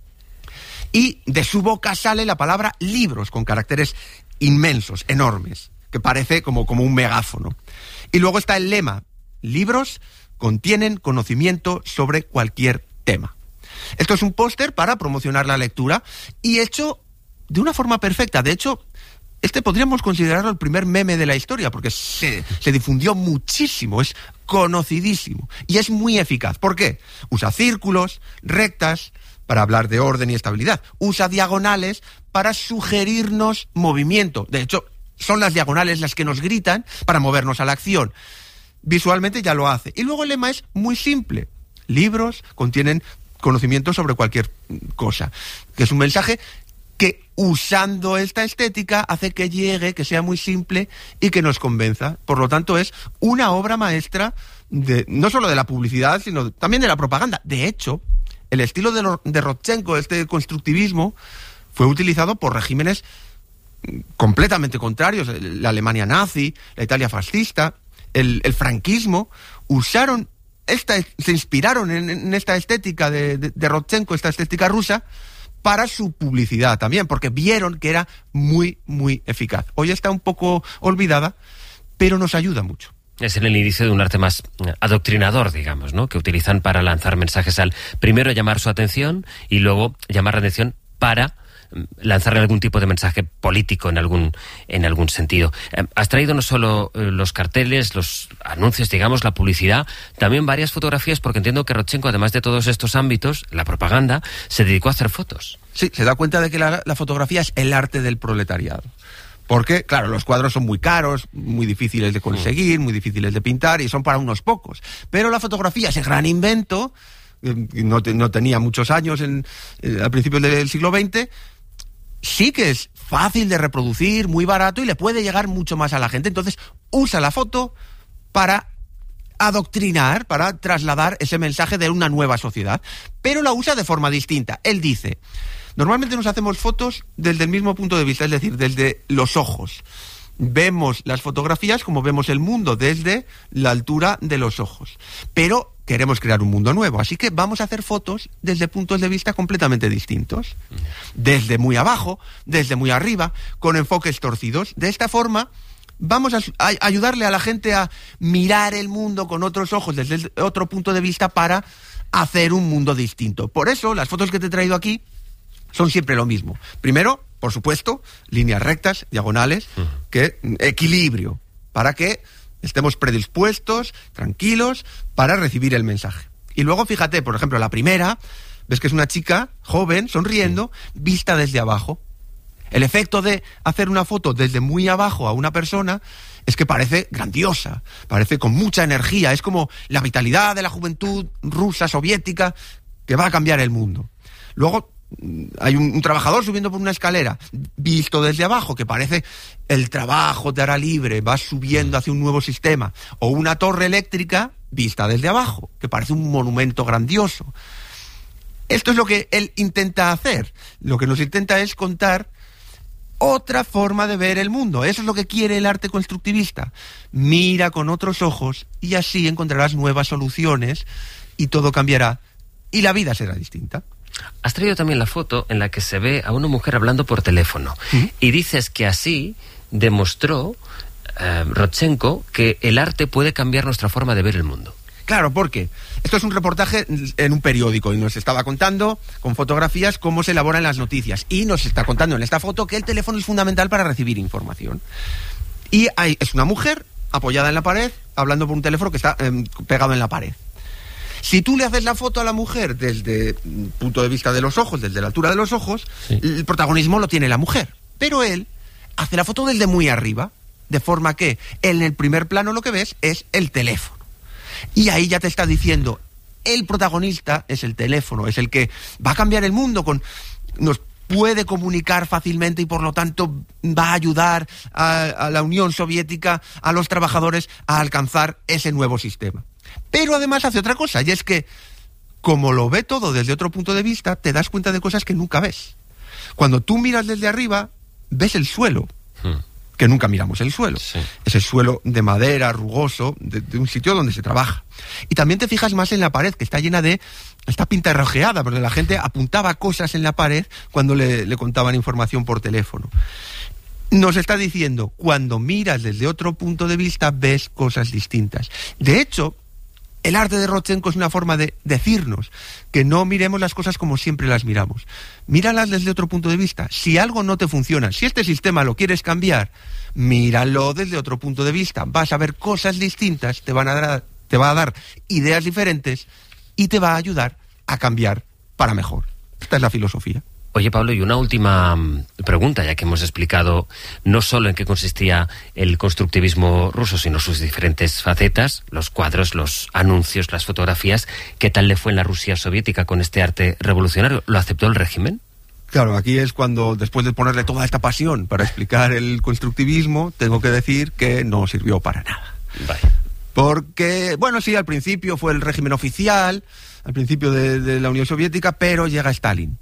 Speaker 15: Y de su boca sale la palabra libros, con caracteres inmensos, enormes, que parece como, como un megáfono. Y luego está el lema: libros contienen conocimiento sobre cualquier tema. Esto es un póster para promocionar la lectura y hecho de una forma perfecta. De hecho, este podríamos considerarlo el primer meme de la historia, porque se, se difundió muchísimo, es conocidísimo y es muy eficaz. ¿Por qué? Usa círculos, rectas, para hablar de orden y estabilidad. Usa diagonales para sugerirnos movimiento. De hecho, son las diagonales las que nos gritan para movernos a la acción. Visualmente ya lo hace. Y luego el lema es muy simple. Libros contienen conocimiento sobre cualquier cosa. Que es un mensaje que, usando esta estética, hace que llegue, que sea muy simple y que nos convenza. Por lo tanto, es una obra maestra de, no solo de la publicidad, sino también de la propaganda. De hecho, el estilo de, de Rodchenko, este constructivismo, fue utilizado por regímenes completamente contrarios. La Alemania nazi, la Italia fascista, el, el franquismo, usaron esta, se inspiraron en, en esta estética de, de, de Rodchenko, esta estética rusa, para su publicidad también, porque vieron que era muy, muy eficaz. Hoy está un poco olvidada, pero nos ayuda mucho.
Speaker 3: Es el inicio de un arte más adoctrinador, digamos, ¿no? Que utilizan para lanzar mensajes al primero llamar su atención y luego llamar la atención para lanzarle algún tipo de mensaje político en algún en algún sentido. Eh, has traído no solo eh, los carteles, los anuncios, digamos, la publicidad, también varias fotografías, porque entiendo que Rodchenko, además de todos estos ámbitos, la propaganda, se dedicó a hacer fotos.
Speaker 15: Sí, se da cuenta de que la, la fotografía es el arte del proletariado. Porque, claro, los cuadros son muy caros, muy difíciles de conseguir, muy difíciles de pintar y son para unos pocos. Pero la fotografía, ese gran invento, eh, no, te, no tenía muchos años en, eh, al principio del siglo veinte, sí que es fácil de reproducir, muy barato y le puede llegar mucho más a la gente. Entonces, usa la foto para adoctrinar, para trasladar ese mensaje de una nueva sociedad. Pero la usa de forma distinta. Él dice: normalmente nos hacemos fotos desde el mismo punto de vista, es decir, desde los ojos. Vemos las fotografías como vemos el mundo, desde la altura de los ojos. Pero queremos crear un mundo nuevo, así que vamos a hacer fotos desde puntos de vista completamente distintos. Desde muy abajo, desde muy arriba, con enfoques torcidos. De esta forma, vamos a, a ayudarle a la gente a mirar el mundo con otros ojos, desde otro punto de vista, para hacer un mundo distinto. Por eso, las fotos que te he traído aquí son siempre lo mismo. Primero, por supuesto, líneas rectas, diagonales, uh-huh. que equilibrio, para que estemos predispuestos, tranquilos, para recibir el mensaje. Y luego, fíjate, por ejemplo, la primera, ves que es una chica joven, sonriendo, vista desde abajo. El efecto de hacer una foto desde muy abajo a una persona es que parece grandiosa, parece con mucha energía, es como la vitalidad de la juventud rusa, soviética, que va a cambiar el mundo. Luego hay un, un trabajador subiendo por una escalera, visto desde abajo, que parece el trabajo de hora libre, va subiendo hacia un nuevo sistema. O una torre eléctrica vista desde abajo, que parece un monumento grandioso. Esto es lo que él intenta hacer. Lo que nos intenta es contar otra forma de ver el mundo. Eso es lo que quiere el arte constructivista. Mira con otros ojos y así encontrarás nuevas soluciones y todo cambiará y la vida será distinta.
Speaker 3: Has traído también la foto en la que se ve a una mujer hablando por teléfono. ¿Mm? Y dices que así demostró eh, Rodchenko que el arte puede cambiar nuestra forma de ver el mundo.
Speaker 15: Claro, porque esto es un reportaje en un periódico y nos estaba contando con fotografías cómo se elaboran las noticias. Y nos está contando en esta foto que el teléfono es fundamental para recibir información. Y hay, es una mujer apoyada en la pared, hablando por un teléfono que está eh, pegado en la pared. Si tú le haces la foto a la mujer desde el punto de vista de los ojos, desde la altura de los ojos, sí, el protagonismo lo tiene la mujer. Pero él hace la foto desde muy arriba, de forma que en el primer plano lo que ves es el teléfono. Y ahí ya te está diciendo, el protagonista es el teléfono, es el que va a cambiar el mundo, con, nos puede comunicar fácilmente y por lo tanto va a ayudar a, a la Unión Soviética, a los trabajadores, a alcanzar ese nuevo sistema. Pero además hace otra cosa, y es que, como lo ve todo desde otro punto de vista, te das cuenta de cosas que nunca ves. Cuando tú miras desde arriba, ves el suelo, hmm. que nunca miramos el suelo. Sí. Es el suelo de madera, rugoso, de, de un sitio donde se trabaja. Y también te fijas más en la pared, que está llena de... está pintarrajeada, porque la gente apuntaba cosas en la pared cuando le, le contaban información por teléfono. Nos está diciendo, cuando miras desde otro punto de vista, ves cosas distintas. De hecho, el arte de Rodchenko es una forma de decirnos que no miremos las cosas como siempre las miramos. Míralas desde otro punto de vista. Si algo no te funciona, si este sistema lo quieres cambiar, míralo desde otro punto de vista. Vas a ver cosas distintas, te van a dar, te va a dar ideas diferentes y te va a ayudar a cambiar para mejor. Esta es la filosofía.
Speaker 3: Oye, Pablo, y una última pregunta, ya que hemos explicado no solo en qué consistía el constructivismo ruso, sino sus diferentes facetas, los cuadros, los anuncios, las fotografías. ¿Qué tal le fue en la Rusia soviética con este arte revolucionario? ¿Lo aceptó el régimen?
Speaker 15: Claro, aquí es cuando, después de ponerle toda esta pasión para explicar el constructivismo, tengo que decir que no sirvió para nada.
Speaker 3: Vaya.
Speaker 15: Porque, bueno, sí, al principio fue el régimen oficial, al principio de, de la Unión Soviética, pero llega Stalin.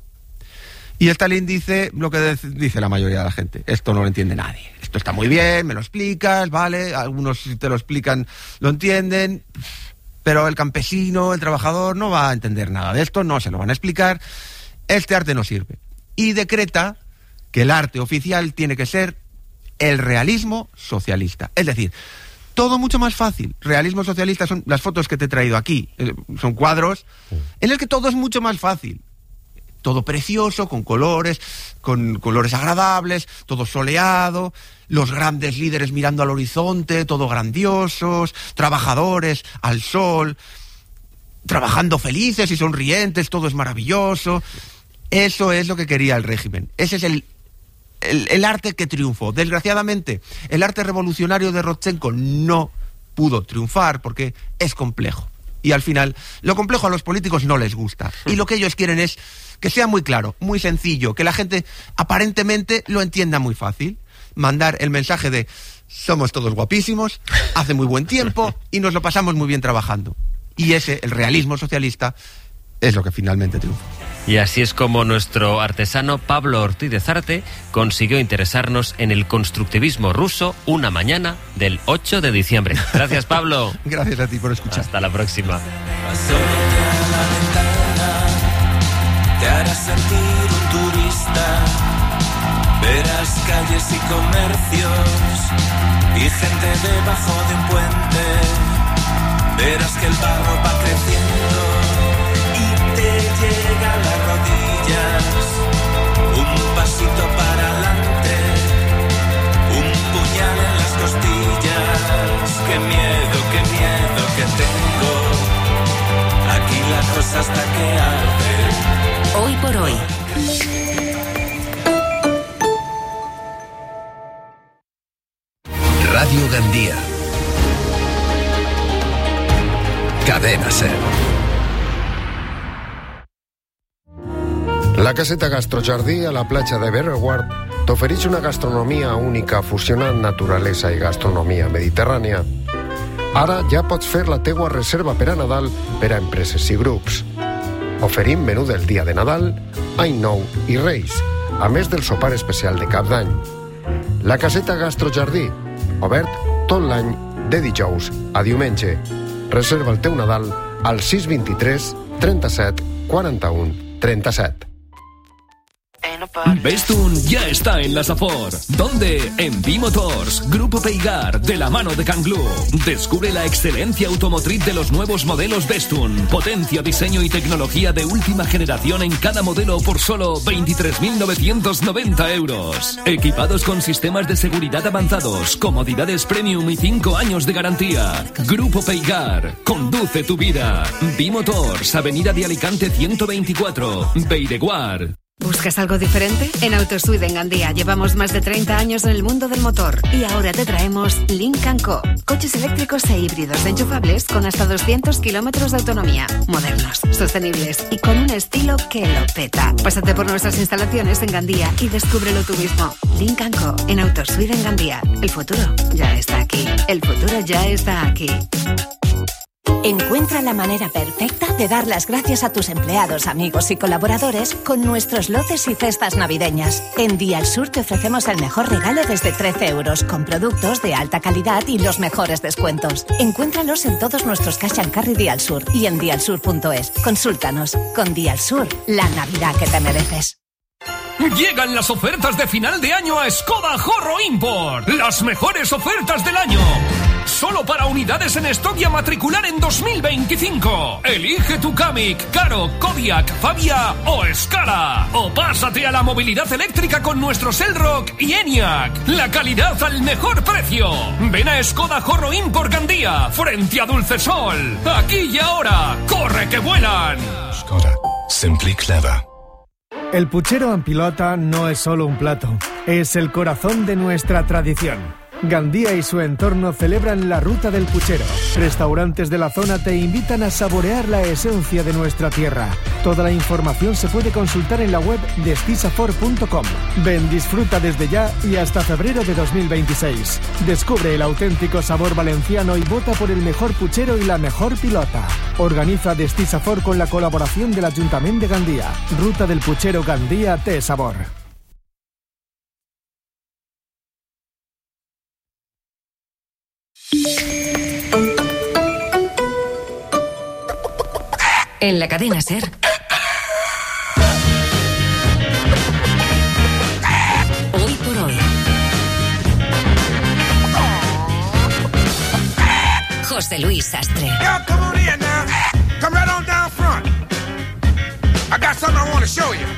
Speaker 15: Y Stalin dice lo que dice la mayoría de la gente. Esto no lo entiende nadie. Esto está muy bien, me lo explicas, ¿vale? Algunos si te lo explican lo entienden, pero el campesino, el trabajador, no va a entender nada de esto, no se lo van a explicar. Este arte no sirve. Y decreta que el arte oficial tiene que ser el realismo socialista. Es decir, todo mucho más fácil. Realismo socialista son las fotos que te he traído aquí. Son cuadros en el que todo es mucho más fácil. Todo precioso, con colores, con colores agradables, todo soleado, los grandes líderes mirando al horizonte, todo grandiosos, trabajadores al sol, trabajando felices y sonrientes, todo es maravilloso. Eso es lo que quería el régimen. Ese es el, el, el arte que triunfó. Desgraciadamente, el arte revolucionario de Rodchenko no pudo triunfar porque es complejo. Y al final, lo complejo a los políticos no les gusta. Y lo que ellos quieren es que sea muy claro, muy sencillo, que la gente aparentemente lo entienda muy fácil. Mandar el mensaje de somos todos guapísimos, hace muy buen tiempo y nos lo pasamos muy bien trabajando. Y ese, el realismo socialista, es lo que finalmente triunfa.
Speaker 3: Y así es como nuestro artesano Pablo Ortiz de Zarte consiguió interesarnos en el constructivismo ruso una mañana del ocho de diciembre. Gracias, Pablo.
Speaker 15: Gracias a ti por escuchar.
Speaker 3: Hasta la próxima.
Speaker 12: Te harás sentir un turista. Verás calles y comercios y gente debajo de un puente. Verás que el barro va creciendo y te llega a las rodillas. Un pasito para adelante, un puñal en las costillas. Qué miedo, qué miedo que tengo. Aquí la cosa hasta que arde.
Speaker 23: Hoy por hoy.
Speaker 7: Radio Gandía. Cadena SER.
Speaker 2: La caseta Gastrojardí a la platja de Berreward t'ofereix una gastronomia única fusionant naturalesa i gastronomia mediterrània. Ara ja pots fer la teua reserva per a Nadal per a empreses i grups. Oferim menú del dia de Nadal, Any Nou i Reis, a més del sopar especial de Cap d'Any. La caseta Gastrojardí, obert tot l'any de dijous a diumenge. Reserva el teu Nadal al sis vint-i-tres trenta-set quaranta-u trenta-set.
Speaker 9: Bestun ya está en la Safor. ¿Dónde? En B-Motors, Grupo Peigar, de la mano de Canglú. Descubre la excelencia automotriz de los nuevos modelos Bestun. Potencia, diseño y tecnología de última generación en cada modelo por solo veintitrés mil novecientos noventa euros. Equipados con sistemas de seguridad avanzados, comodidades premium y cinco años de garantía. Grupo Peigar, conduce tu vida. B-Motors, Avenida de Alicante ciento veinticuatro, Beireguar.
Speaker 14: ¿Buscas algo diferente? En Autosuid en Gandía llevamos más de treinta años en el mundo del motor y ahora te traemos Lynk and Co. Coches eléctricos e híbridos enchufables con hasta doscientos kilómetros de autonomía, modernos, sostenibles y con un estilo que lo peta. Pásate por nuestras instalaciones en Gandía y descúbrelo tú mismo. Lynk and Co. en Autosuid en Gandía. El futuro ya está aquí. El futuro ya está aquí.
Speaker 28: Encuentra la manera perfecta de dar las gracias a tus empleados, amigos y colaboradores con nuestros lotes y cestas navideñas. En Dial Sur te ofrecemos el mejor regalo desde trece euros, con productos de alta calidad y los mejores descuentos. Encuéntralos en todos nuestros Cash and Carry Dial Sur y en dial sur punto es. Consúltanos. Con Dial Sur, la Navidad que te mereces.
Speaker 9: Llegan las ofertas de final de año a Skoda Horro Import. Las mejores ofertas del año. Solo para unidades en stock y a matricular en dos mil veinticinco. Elige tu Kamiq, Karo, Kodiaq, Fabia o Scala. O pásate a la movilidad eléctrica con nuestros Elrock y Enyaq. La calidad al mejor precio. Ven a Skoda Horro Import Gandía, frente a Dulcesol. Aquí y ahora. ¡Corre que vuelan!
Speaker 7: Skoda. Simply clever.
Speaker 6: El puchero en pilota no es solo un plato, es el corazón de nuestra tradición. Gandía y su entorno celebran la Ruta del Puchero. Restaurantes de la zona te invitan a saborear la esencia de nuestra tierra. Toda la información se puede consultar en la web de stisafor punto com. Ven, disfruta desde ya y hasta febrero de dos mil veintiséis. Descubre el auténtico sabor valenciano y vota por el mejor puchero y la mejor pilota. Organiza Destisafor con la colaboración del Ayuntamiento de Gandía. Ruta del Puchero Gandía té sabor.
Speaker 28: En la cadena SER. Hoy por hoy. José Luis Sastre.
Speaker 16: Y'all come on in now. Come right on down front. I got something I want to show you.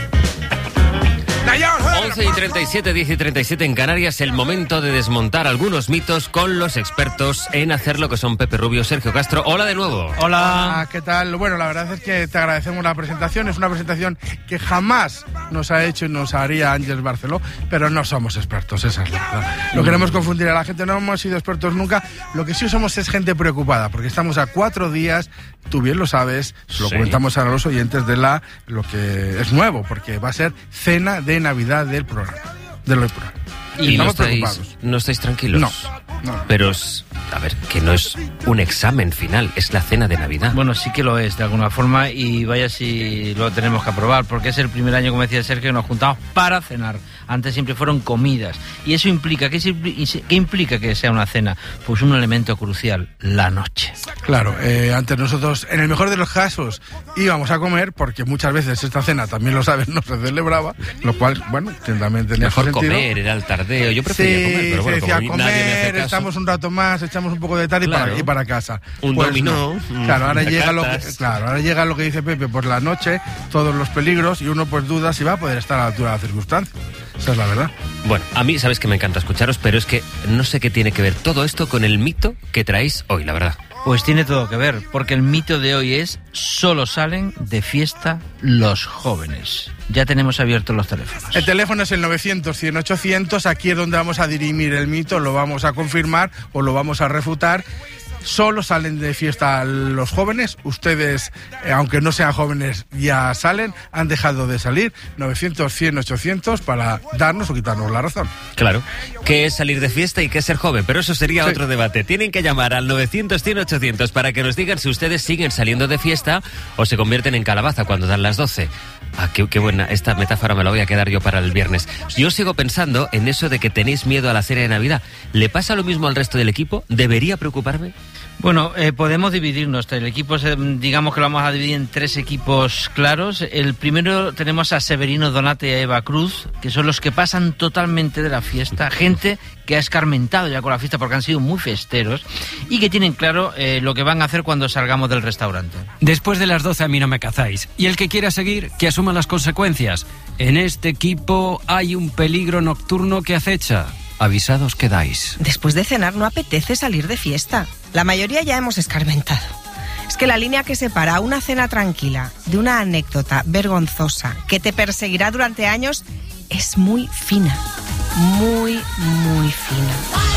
Speaker 3: once y treinta y siete, diez y treinta y siete en Canarias, el momento de desmontar algunos mitos con los expertos en hacerlo, que son Pepe Rubio, Sergio Castro. Hola de nuevo.
Speaker 15: Hola. Hola, ¿qué tal? Bueno, la verdad es que te agradecemos la presentación. Es una presentación que jamás nos ha hecho y nos haría Ángel Barceló, pero no somos expertos, esa es la verdad. No queremos confundir a la gente, no hemos sido expertos nunca. Lo que sí somos es gente preocupada, porque estamos a cuatro días, tú bien lo sabes, lo sí. comentamos a los oyentes de la lo que es nuevo, porque va a ser cena de Navidad del programa, del programa.
Speaker 3: Y
Speaker 15: estamos
Speaker 3: no estáis,
Speaker 15: preocupados.
Speaker 3: ¿No estáis tranquilos?
Speaker 15: No, no.
Speaker 3: Pero, es, a ver, que no es un examen final, es la cena de Navidad.
Speaker 17: Bueno, sí que lo es, de alguna forma, y vaya si lo tenemos que aprobar, porque es el primer año, como decía Sergio, que nos juntamos para cenar. Antes siempre fueron comidas. ¿Y eso implica? ¿Qué, qué implica que sea una cena? Pues un elemento crucial, la noche.
Speaker 15: Claro, eh, antes nosotros, en el mejor de los casos, íbamos a comer, porque muchas veces esta cena, también lo sabes, no se celebraba, lo cual, bueno, también tenía
Speaker 3: mejor
Speaker 15: sentido.
Speaker 3: Comer, era el tardeo. Yo prefería
Speaker 15: sí,
Speaker 3: comer, pero bueno,
Speaker 15: se decía,
Speaker 3: como
Speaker 15: comer,
Speaker 3: nadie me hace caso.
Speaker 15: Estamos un rato más, echamos un poco de tarde claro. y, para, y para casa.
Speaker 3: Un
Speaker 15: pues
Speaker 3: dominó.
Speaker 15: No. Claro, ahora llega
Speaker 3: cartas.
Speaker 15: lo que, claro, ahora llega lo que dice Pepe, por la noche, todos los peligros, y uno pues duda si va a poder estar a la altura de las circunstancias.
Speaker 10: Esa es la verdad.
Speaker 3: Bueno, a mí sabes que me encanta escucharos, pero es que no sé qué tiene que ver todo esto con el mito que traéis hoy, la verdad.
Speaker 17: Pues tiene todo que ver, porque el mito de hoy es: solo salen de fiesta los jóvenes. Ya tenemos abiertos los teléfonos.
Speaker 10: El teléfono es el novecientos, cien, ochocientos. Aquí es donde vamos a dirimir el mito, lo vamos a confirmar o lo vamos a refutar. Solo salen de fiesta los jóvenes. Ustedes, eh, aunque no sean jóvenes, ya salen. Han dejado de salir. novecientos, cien, ochocientos para darnos o quitarnos la razón.
Speaker 3: Claro. ¿Qué es salir de fiesta y qué es ser joven? Pero eso sería sí. otro debate. Tienen que llamar al novecientos, cien, ochocientos para que nos digan si ustedes siguen saliendo de fiesta o se convierten en calabaza cuando dan las doce. Ah, qué, qué buena. Esta metáfora me la voy a quedar yo para el viernes. Yo sigo pensando en eso de que tenéis miedo a la cena de Navidad. ¿Le pasa lo mismo al resto del equipo? ¿Debería preocuparme?
Speaker 17: Bueno, eh, podemos dividirnos. El equipo, digamos que lo vamos a dividir en tres equipos claros. El primero tenemos a Severino Donate y a Eva Cruz, que son los que pasan totalmente de la fiesta. Gente que ha escarmentado ya con la fiesta porque han sido muy festeros y que tienen claro eh, lo que van a hacer cuando salgamos del restaurante.
Speaker 13: Después de las doce a mí no me cazáis. Y el que quiera seguir, que asuma las consecuencias. En este equipo hay un peligro nocturno que acecha. Avisados quedáis.
Speaker 18: Después de cenar no apetece salir de fiesta. La mayoría ya hemos escarmentado. Es que la línea que separa una cena tranquila de una anécdota vergonzosa que te perseguirá durante años es muy fina. Muy, muy fina.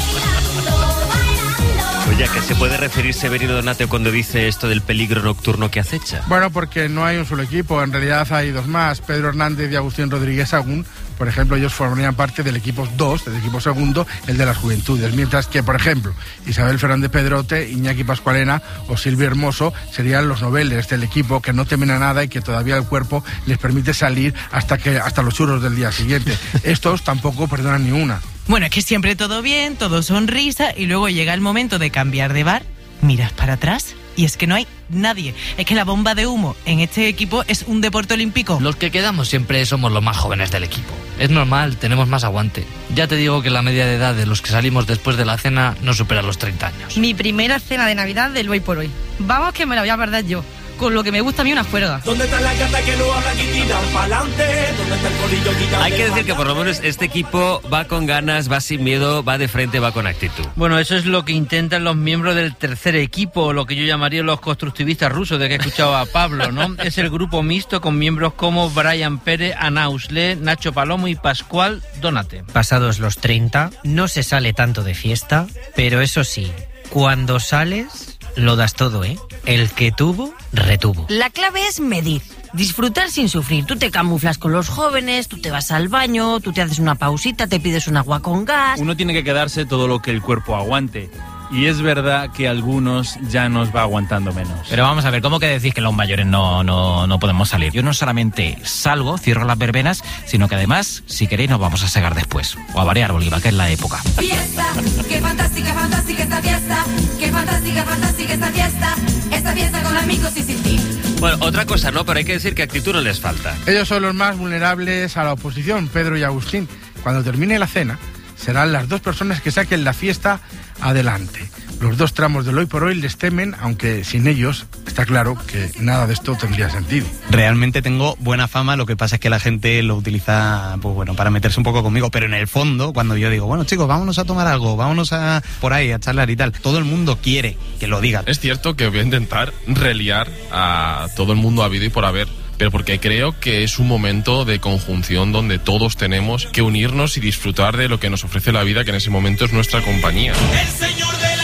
Speaker 3: Oye, ¿que se puede referir Severino Donate cuando dice esto del peligro nocturno que acecha?
Speaker 10: Bueno, porque no hay un solo equipo, en realidad hay dos más. Pedro Hernández y Agustín Rodríguez Agún, por ejemplo, ellos formarían parte del equipo dos, del equipo segundo, el de las juventudes. Mientras que, por ejemplo, Isabel Fernández Pedrote, Iñaki Pascualena o Silvia Hermoso serían los noveles del equipo que no temen a nada y que todavía el cuerpo les permite salir hasta, que, hasta los churros del día siguiente. Estos tampoco perdonan ni una.
Speaker 18: Bueno, es que siempre todo bien, todo sonrisa y luego llega el momento de cambiar de bar, miras para atrás y es que no hay nadie. Es que la bomba de humo en este equipo es un deporte olímpico.
Speaker 19: Los que quedamos siempre somos los más jóvenes del equipo. Es normal, tenemos más aguante. Ya te digo que la media de edad de los que salimos después de la cena no supera los treinta años.
Speaker 18: Mi primera cena de Navidad del hoy por hoy. Vamos que me la voy a perder yo. Con lo que me gusta a mí una juerga.
Speaker 12: ¿Dónde está la gata que no habla y tira pa'lante? ¿Dónde está el colillo quitando?
Speaker 3: Hay que decir que por lo menos este equipo va con ganas, va sin miedo, va de frente, va con actitud.
Speaker 17: Bueno, eso es lo que intentan los miembros del tercer equipo, lo que yo llamaría los constructivistas rusos, de que he escuchado a Pablo, ¿no? Es el grupo mixto con miembros como Brian Pérez, Ana Usle, Nacho Palomo y Pascual Donate.
Speaker 29: Pasados los treinta, no se sale tanto de fiesta, pero eso sí, cuando sales, lo das todo, ¿eh? El que tuvo, retuvo.
Speaker 18: La clave es medir, disfrutar sin sufrir. Tú te camuflas con los jóvenes, tú te vas al baño, tú te haces una pausita, te pides un agua con gas.
Speaker 20: Uno tiene que quedarse todo lo que el cuerpo aguante. Y es verdad que a algunos ya nos va aguantando menos.
Speaker 21: Pero vamos a ver, ¿cómo que decís que los mayores no, no, no podemos salir? Yo no solamente salgo, cierro las verbenas, sino que además, si queréis, nos vamos a segar después. O a variar Bolívar, que es la época.
Speaker 5: Fiesta, qué fantástica, fantástica esta fiesta. Qué fantástica, fantástica esta fiesta. Esta fiesta con amigos y sin ti.
Speaker 3: Bueno, otra cosa, ¿no? Pero hay que decir que actitud no les falta.
Speaker 10: Ellos son los más vulnerables a la oposición, Pedro y Agustín. Cuando termine la cena, serán las dos personas que saquen la fiesta adelante. Los dos tramos del hoy por hoy les temen, aunque sin ellos está claro que nada de esto tendría sentido.
Speaker 22: Realmente tengo buena fama, lo que pasa es que la gente lo utiliza, pues bueno, para meterse un poco conmigo, pero en el fondo, cuando yo digo, bueno chicos, vámonos a tomar algo, vámonos a por ahí a charlar y tal, todo el mundo quiere que lo diga.
Speaker 24: Es cierto que voy a intentar reliar a todo el mundo habido y por haber, pero porque creo que es un momento de conjunción donde todos tenemos que unirnos y disfrutar de lo que nos ofrece la vida, que en ese momento es nuestra compañía.
Speaker 12: El señor de la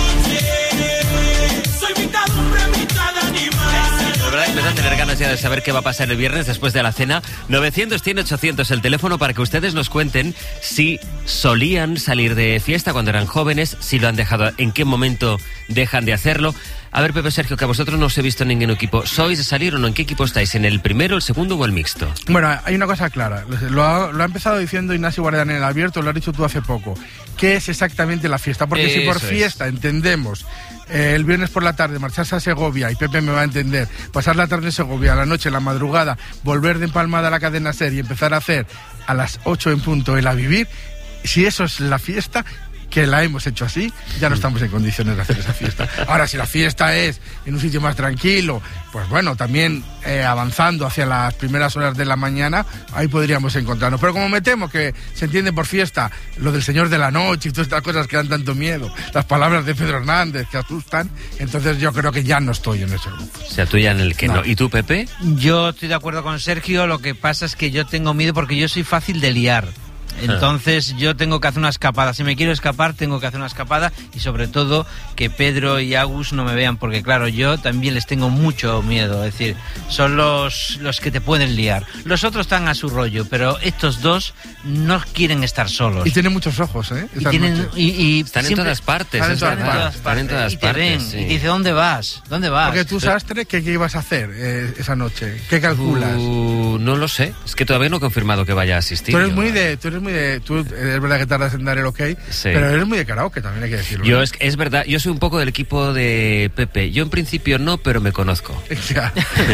Speaker 12: noche, soy mitad hombre, mitad animal.
Speaker 3: La verdad, empiezo a tener ganas ya de saber qué va a pasar el viernes después de la cena. novecientos, cien, ochocientos, el teléfono para que ustedes nos cuenten si solían salir de fiesta cuando eran jóvenes, si lo han dejado, en qué momento dejan de hacerlo. A ver, Pepe, Sergio, que a vosotros no os he visto en ningún equipo. ¿Sois de salir o no? ¿En qué equipo estáis? ¿En el primero, el segundo o el mixto?
Speaker 10: Bueno, hay una cosa clara. Lo ha, lo ha empezado diciendo Ignacio Guardián en el abierto, lo has dicho tú hace poco. ¿Qué es exactamente la fiesta? Porque Eso si por fiesta es. entendemos eh, el viernes por la tarde marcharse a Segovia, y Pepe me va a entender, pasar la tarde en Segovia, la noche, la madrugada, volver de empalmada a la cadena SER y empezar a hacer a las ocho en punto el A Vivir, si eso es la fiesta, que la hemos hecho así, ya no estamos en condiciones de hacer esa fiesta. Ahora, si la fiesta es en un sitio más tranquilo, pues bueno, también eh, avanzando hacia las primeras horas de la mañana, ahí podríamos encontrarnos. Pero como me temo que se entiende por fiesta lo del Señor de la Noche y todas estas cosas que dan tanto miedo, las palabras de Pedro Hernández que asustan, entonces yo creo que ya no estoy en ese grupo.
Speaker 3: O sea, tú ya en el que no. no. ¿Y tú, Pepe?
Speaker 17: Yo estoy de acuerdo con Sergio, lo que pasa es que yo tengo miedo porque yo soy fácil de liar. Entonces yo tengo que hacer una escapada. Si me quiero escapar, tengo que hacer una escapada. Y sobre todo que Pedro y Agus no me vean, porque claro, yo también les tengo mucho miedo. Es decir, son los, los que te pueden liar. Los otros están a su rollo, pero estos dos no quieren estar solos.
Speaker 10: Y tienen muchos ojos, ¿eh?
Speaker 17: Y tienen, y, y
Speaker 3: están
Speaker 17: siempre,
Speaker 3: en todas partes.
Speaker 10: Están en todas,
Speaker 3: verdad,
Speaker 10: partes.
Speaker 3: Están en todas
Speaker 17: y te
Speaker 3: partes.
Speaker 17: ven,
Speaker 3: Sí.
Speaker 17: y te dice, ¿dónde vas? ¿Dónde vas?
Speaker 10: Porque tú, Sastre, ¿qué, qué ibas a hacer eh, esa noche? ¿Qué calculas?
Speaker 3: Uh, no lo sé. Es que todavía no he confirmado que vaya a asistir.
Speaker 10: Tú eres muy de... Tú eres muy de tú, es verdad que tardas en dar el ok, sí. Pero eres muy de karaoke, también hay que decirlo.
Speaker 3: Yo es, es verdad, yo soy un poco del equipo de Pepe. Yo en principio no, pero me conozco.
Speaker 10: Ya.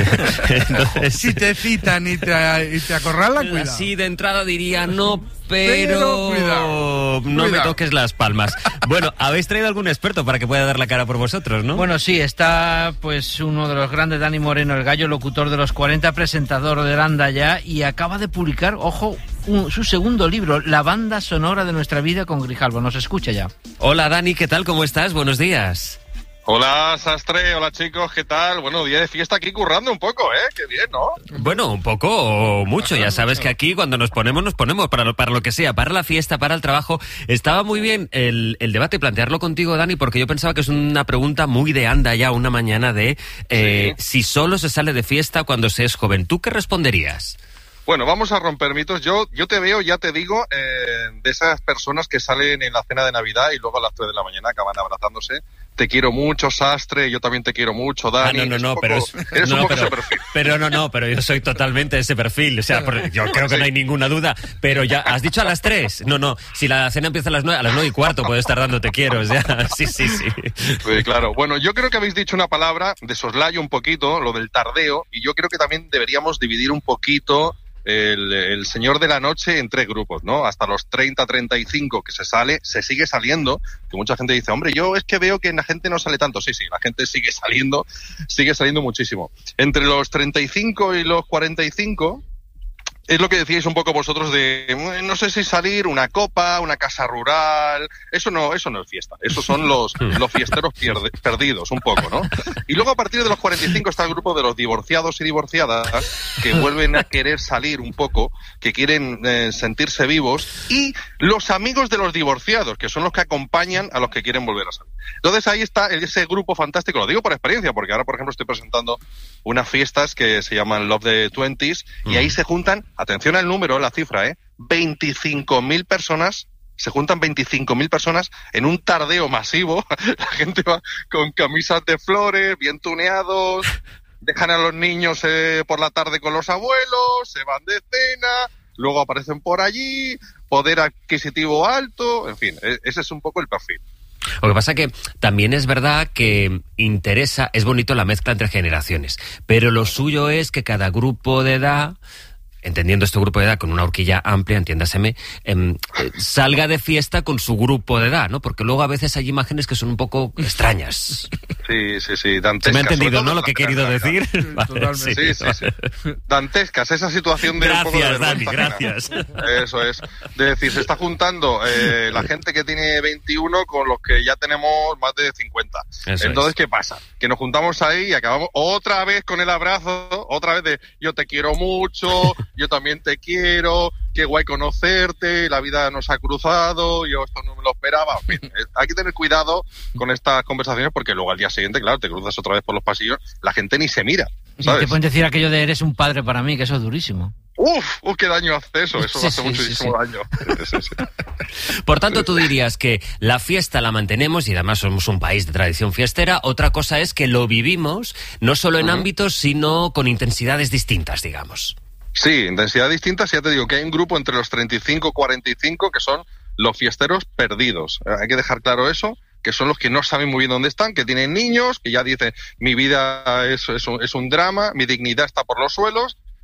Speaker 10: Entonces, si te citan y te, y te acorralan, cuidado.
Speaker 3: Sí, de entrada diría no, pero,
Speaker 10: pero cuidado,
Speaker 3: no
Speaker 10: cuidado.
Speaker 3: me toques las palmas. Bueno, habéis traído algún experto para que pueda dar la cara por vosotros, ¿no?
Speaker 17: Bueno, sí, está pues uno de los grandes, Dani Moreno, el gallo, locutor de los cuarenta, presentador de Landa ya, y acaba de publicar, ojo, un, su segundo libro, La banda sonora de nuestra vida, con Grijalbo. Nos escucha ya.
Speaker 3: Hola Dani, ¿qué tal? ¿Cómo estás? Buenos días.
Speaker 1: Hola, Sastre, hola chicos, ¿qué tal? Bueno, día de fiesta aquí currando un poco, ¿eh? Qué bien, ¿no?
Speaker 3: Bueno, un poco o mucho, ya sabes que aquí cuando nos ponemos, nos ponemos para lo, para lo que sea, para la fiesta, para el trabajo. Estaba muy bien el, el debate, plantearlo contigo, Dani, porque yo pensaba que es una pregunta muy de anda ya una mañana de eh, sí. si solo se sale de fiesta cuando se es joven. ¿Tú qué responderías?
Speaker 1: Bueno, vamos a romper mitos. Yo yo te veo, ya te digo, eh, de esas personas que salen en la cena de Navidad y luego a las tres de la mañana acaban abrazándose. Te quiero mucho, Sastre, yo también te quiero mucho, Dani.
Speaker 3: Ah, no, no, no,
Speaker 1: poco,
Speaker 3: pero es,
Speaker 1: eres
Speaker 3: no,
Speaker 1: un poco
Speaker 3: pero,
Speaker 1: ese perfil.
Speaker 3: Pero no, no, pero yo soy totalmente ese perfil. O sea, yo creo que no hay ninguna duda. Pero ya, ¿has dicho a las tres? No, no, si la cena empieza a las nueve, a las nueve y cuarto puedo estar dando te quiero. O sea, sí, sí, sí.
Speaker 1: Sí, claro. Bueno, yo creo que habéis dicho una palabra de soslayo un poquito, lo del tardeo, y yo creo que también deberíamos dividir un poquito El, el señor de la noche en tres grupos, ¿no? Hasta los treinta, treinta y cinco que se sale, se sigue saliendo, que mucha gente dice, hombre, yo es que veo que la gente no sale tanto. Sí, sí, la gente sigue saliendo, sigue saliendo muchísimo. Entre los treinta y cinco y los cuarenta y cinco, es lo que decíais un poco vosotros de, no sé si salir, una copa, una casa rural, eso no, eso no es fiesta, esos son los, los fiesteros pierde, perdidos, un poco, ¿no? Y luego a partir de los cuarenta y cinco está el grupo de los divorciados y divorciadas, que vuelven a querer salir un poco, que quieren eh, sentirse vivos, y los amigos de los divorciados, que son los que acompañan a los que quieren volver a salir. Entonces ahí está ese grupo fantástico, lo digo por experiencia, porque ahora, por ejemplo, estoy presentando unas fiestas que se llaman Love the Twenties, y ahí se juntan, atención al número, la cifra, ¿eh? veinticinco mil personas, se juntan veinticinco mil personas en un tardeo masivo. La gente va con camisas de flores, bien tuneados, dejan a los niños eh, por la tarde con los abuelos, se van de cena, luego aparecen por allí, poder adquisitivo alto, en fin, ese es un poco el perfil.
Speaker 3: Lo que pasa que también es verdad que interesa, es bonito la mezcla entre generaciones, pero lo suyo es que cada grupo de edad, entendiendo este grupo de edad con una horquilla amplia, entiéndaseme, eh, eh, salga de fiesta con su grupo de edad, ¿no? Porque luego a veces hay imágenes que son un poco extrañas.
Speaker 1: Sí, sí, sí, dantescas.
Speaker 3: ¿Se me ha entendido, no, lo que he querido decir?
Speaker 1: Vale, sí, sí, sí, sí. Dantescas, esa situación de
Speaker 3: gracias,
Speaker 1: un poco de
Speaker 3: Dani,
Speaker 1: vergüenza
Speaker 3: gracias.
Speaker 1: ajena. Eso es. De decir, se está juntando eh, la gente que tiene veintiuno con los que ya tenemos más de cincuenta. Eso Entonces, es. ¿qué pasa? Que nos juntamos ahí y acabamos otra vez con el abrazo, otra vez de yo te quiero mucho, yo también te quiero, qué guay conocerte, la vida nos ha cruzado, yo esto no me lo esperaba. En fin, hay que tener cuidado con estas conversaciones porque luego al día siguiente, claro, te cruzas otra vez por los pasillos, la gente ni se mira, ¿sabes?
Speaker 17: Y te pueden decir aquello de eres un padre para mí, que eso es durísimo.
Speaker 1: Uf, uf, qué daño hace eso, eso
Speaker 17: sí,
Speaker 1: hace
Speaker 17: sí,
Speaker 1: muchísimo
Speaker 17: sí, sí.
Speaker 1: daño. Sí, sí.
Speaker 3: Por tanto, tú dirías que la fiesta la mantenemos y además somos un país de tradición fiestera. Otra cosa es que lo vivimos no solo en uh-huh. ámbitos, sino con intensidades distintas, digamos.
Speaker 1: Sí, intensidad distinta, ya te digo que hay un grupo entre los treinta y cinco y cuarenta y cinco que son los fiesteros perdidos. Hay que dejar claro eso, que son los que no saben muy bien dónde están, que tienen niños, que ya dicen mi vida es, es, un, es un drama, mi dignidad está por los suelos,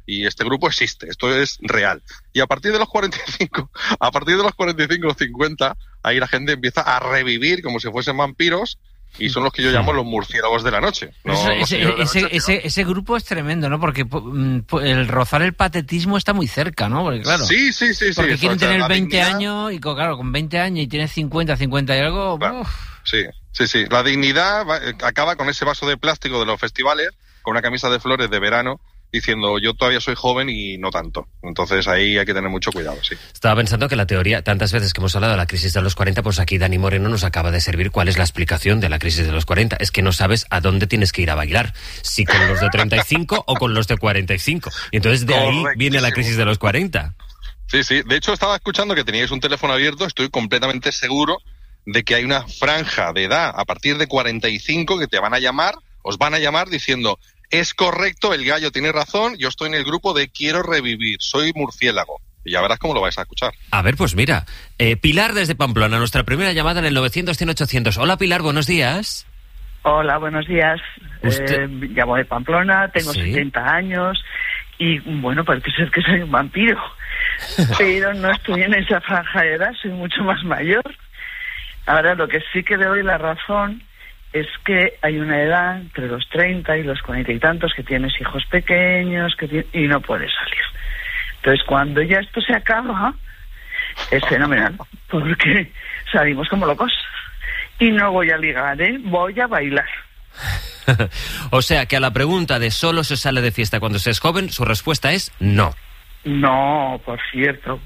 Speaker 1: y este grupo existe, esto es real. Y a partir de los cuarenta y cinco, a partir de los cuarenta y cinco o cincuenta, ahí la gente empieza a revivir como si fuesen vampiros, y son los que yo llamo los murciélagos de la noche. ¿no?
Speaker 17: Eso,
Speaker 1: Los
Speaker 17: ese,
Speaker 1: señores de la
Speaker 17: ese,
Speaker 1: noche,
Speaker 17: ese, ese grupo es tremendo, ¿no? Porque mm, el rozar el patetismo está muy cerca, ¿no? Porque claro.
Speaker 1: Sí, sí, sí, sí.
Speaker 17: Porque
Speaker 1: eso,
Speaker 17: quieren
Speaker 1: o sea,
Speaker 17: tener
Speaker 1: la
Speaker 17: veinte
Speaker 1: dignidad-
Speaker 17: años y co- claro, con veinte años y tienes cincuenta, cincuenta y algo.
Speaker 1: Claro.
Speaker 17: uf.
Speaker 1: Sí, sí, sí. La dignidad va- acaba con ese vaso de plástico de los festivales, con una camisa de flores de verano, diciendo yo todavía soy joven y no tanto. Entonces ahí hay que tener mucho cuidado, sí.
Speaker 3: Estaba pensando que la teoría, tantas veces que hemos hablado de la crisis de los cuarenta, pues aquí Dani Moreno nos acaba de servir cuál es la explicación de la crisis de los cuarenta. Es que no sabes a dónde tienes que ir a bailar, si con los de treinta y cinco o con los de cuarenta y cinco. Y entonces de ahí viene la crisis de los cuarenta.
Speaker 1: Sí, sí. De hecho, estaba escuchando que teníais un teléfono abierto. Estoy completamente seguro de que hay una franja de edad a partir de cuarenta y cinco que te van a llamar, os van a llamar diciendo es correcto, el gallo tiene razón, yo estoy en el grupo de quiero revivir, soy murciélago. Y ya verás cómo lo vais a escuchar.
Speaker 3: A ver, pues mira, eh, Pilar desde Pamplona, nuestra primera llamada en el novecientos cien ochocientos. Hola Pilar, buenos días.
Speaker 2: Hola, buenos días.
Speaker 3: Usted-
Speaker 2: Eh, llamo de Pamplona, tengo
Speaker 3: Sí.
Speaker 2: setenta años y, bueno, parece ser que soy un vampiro. Pero no estoy en esa franja de edad, soy mucho más mayor. Ahora, lo que sí que le doy la razón es que hay una edad entre los treinta y los cuarenta y tantos que tienes hijos pequeños que ti- y no puedes salir. Entonces, cuando ya esto se acaba, es fenomenal, porque salimos como locos. Y no voy a ligar, ¿eh? Voy a bailar.
Speaker 3: O sea que a la pregunta de solo se sale de fiesta cuando se es joven, su respuesta es no.
Speaker 2: No, por cierto,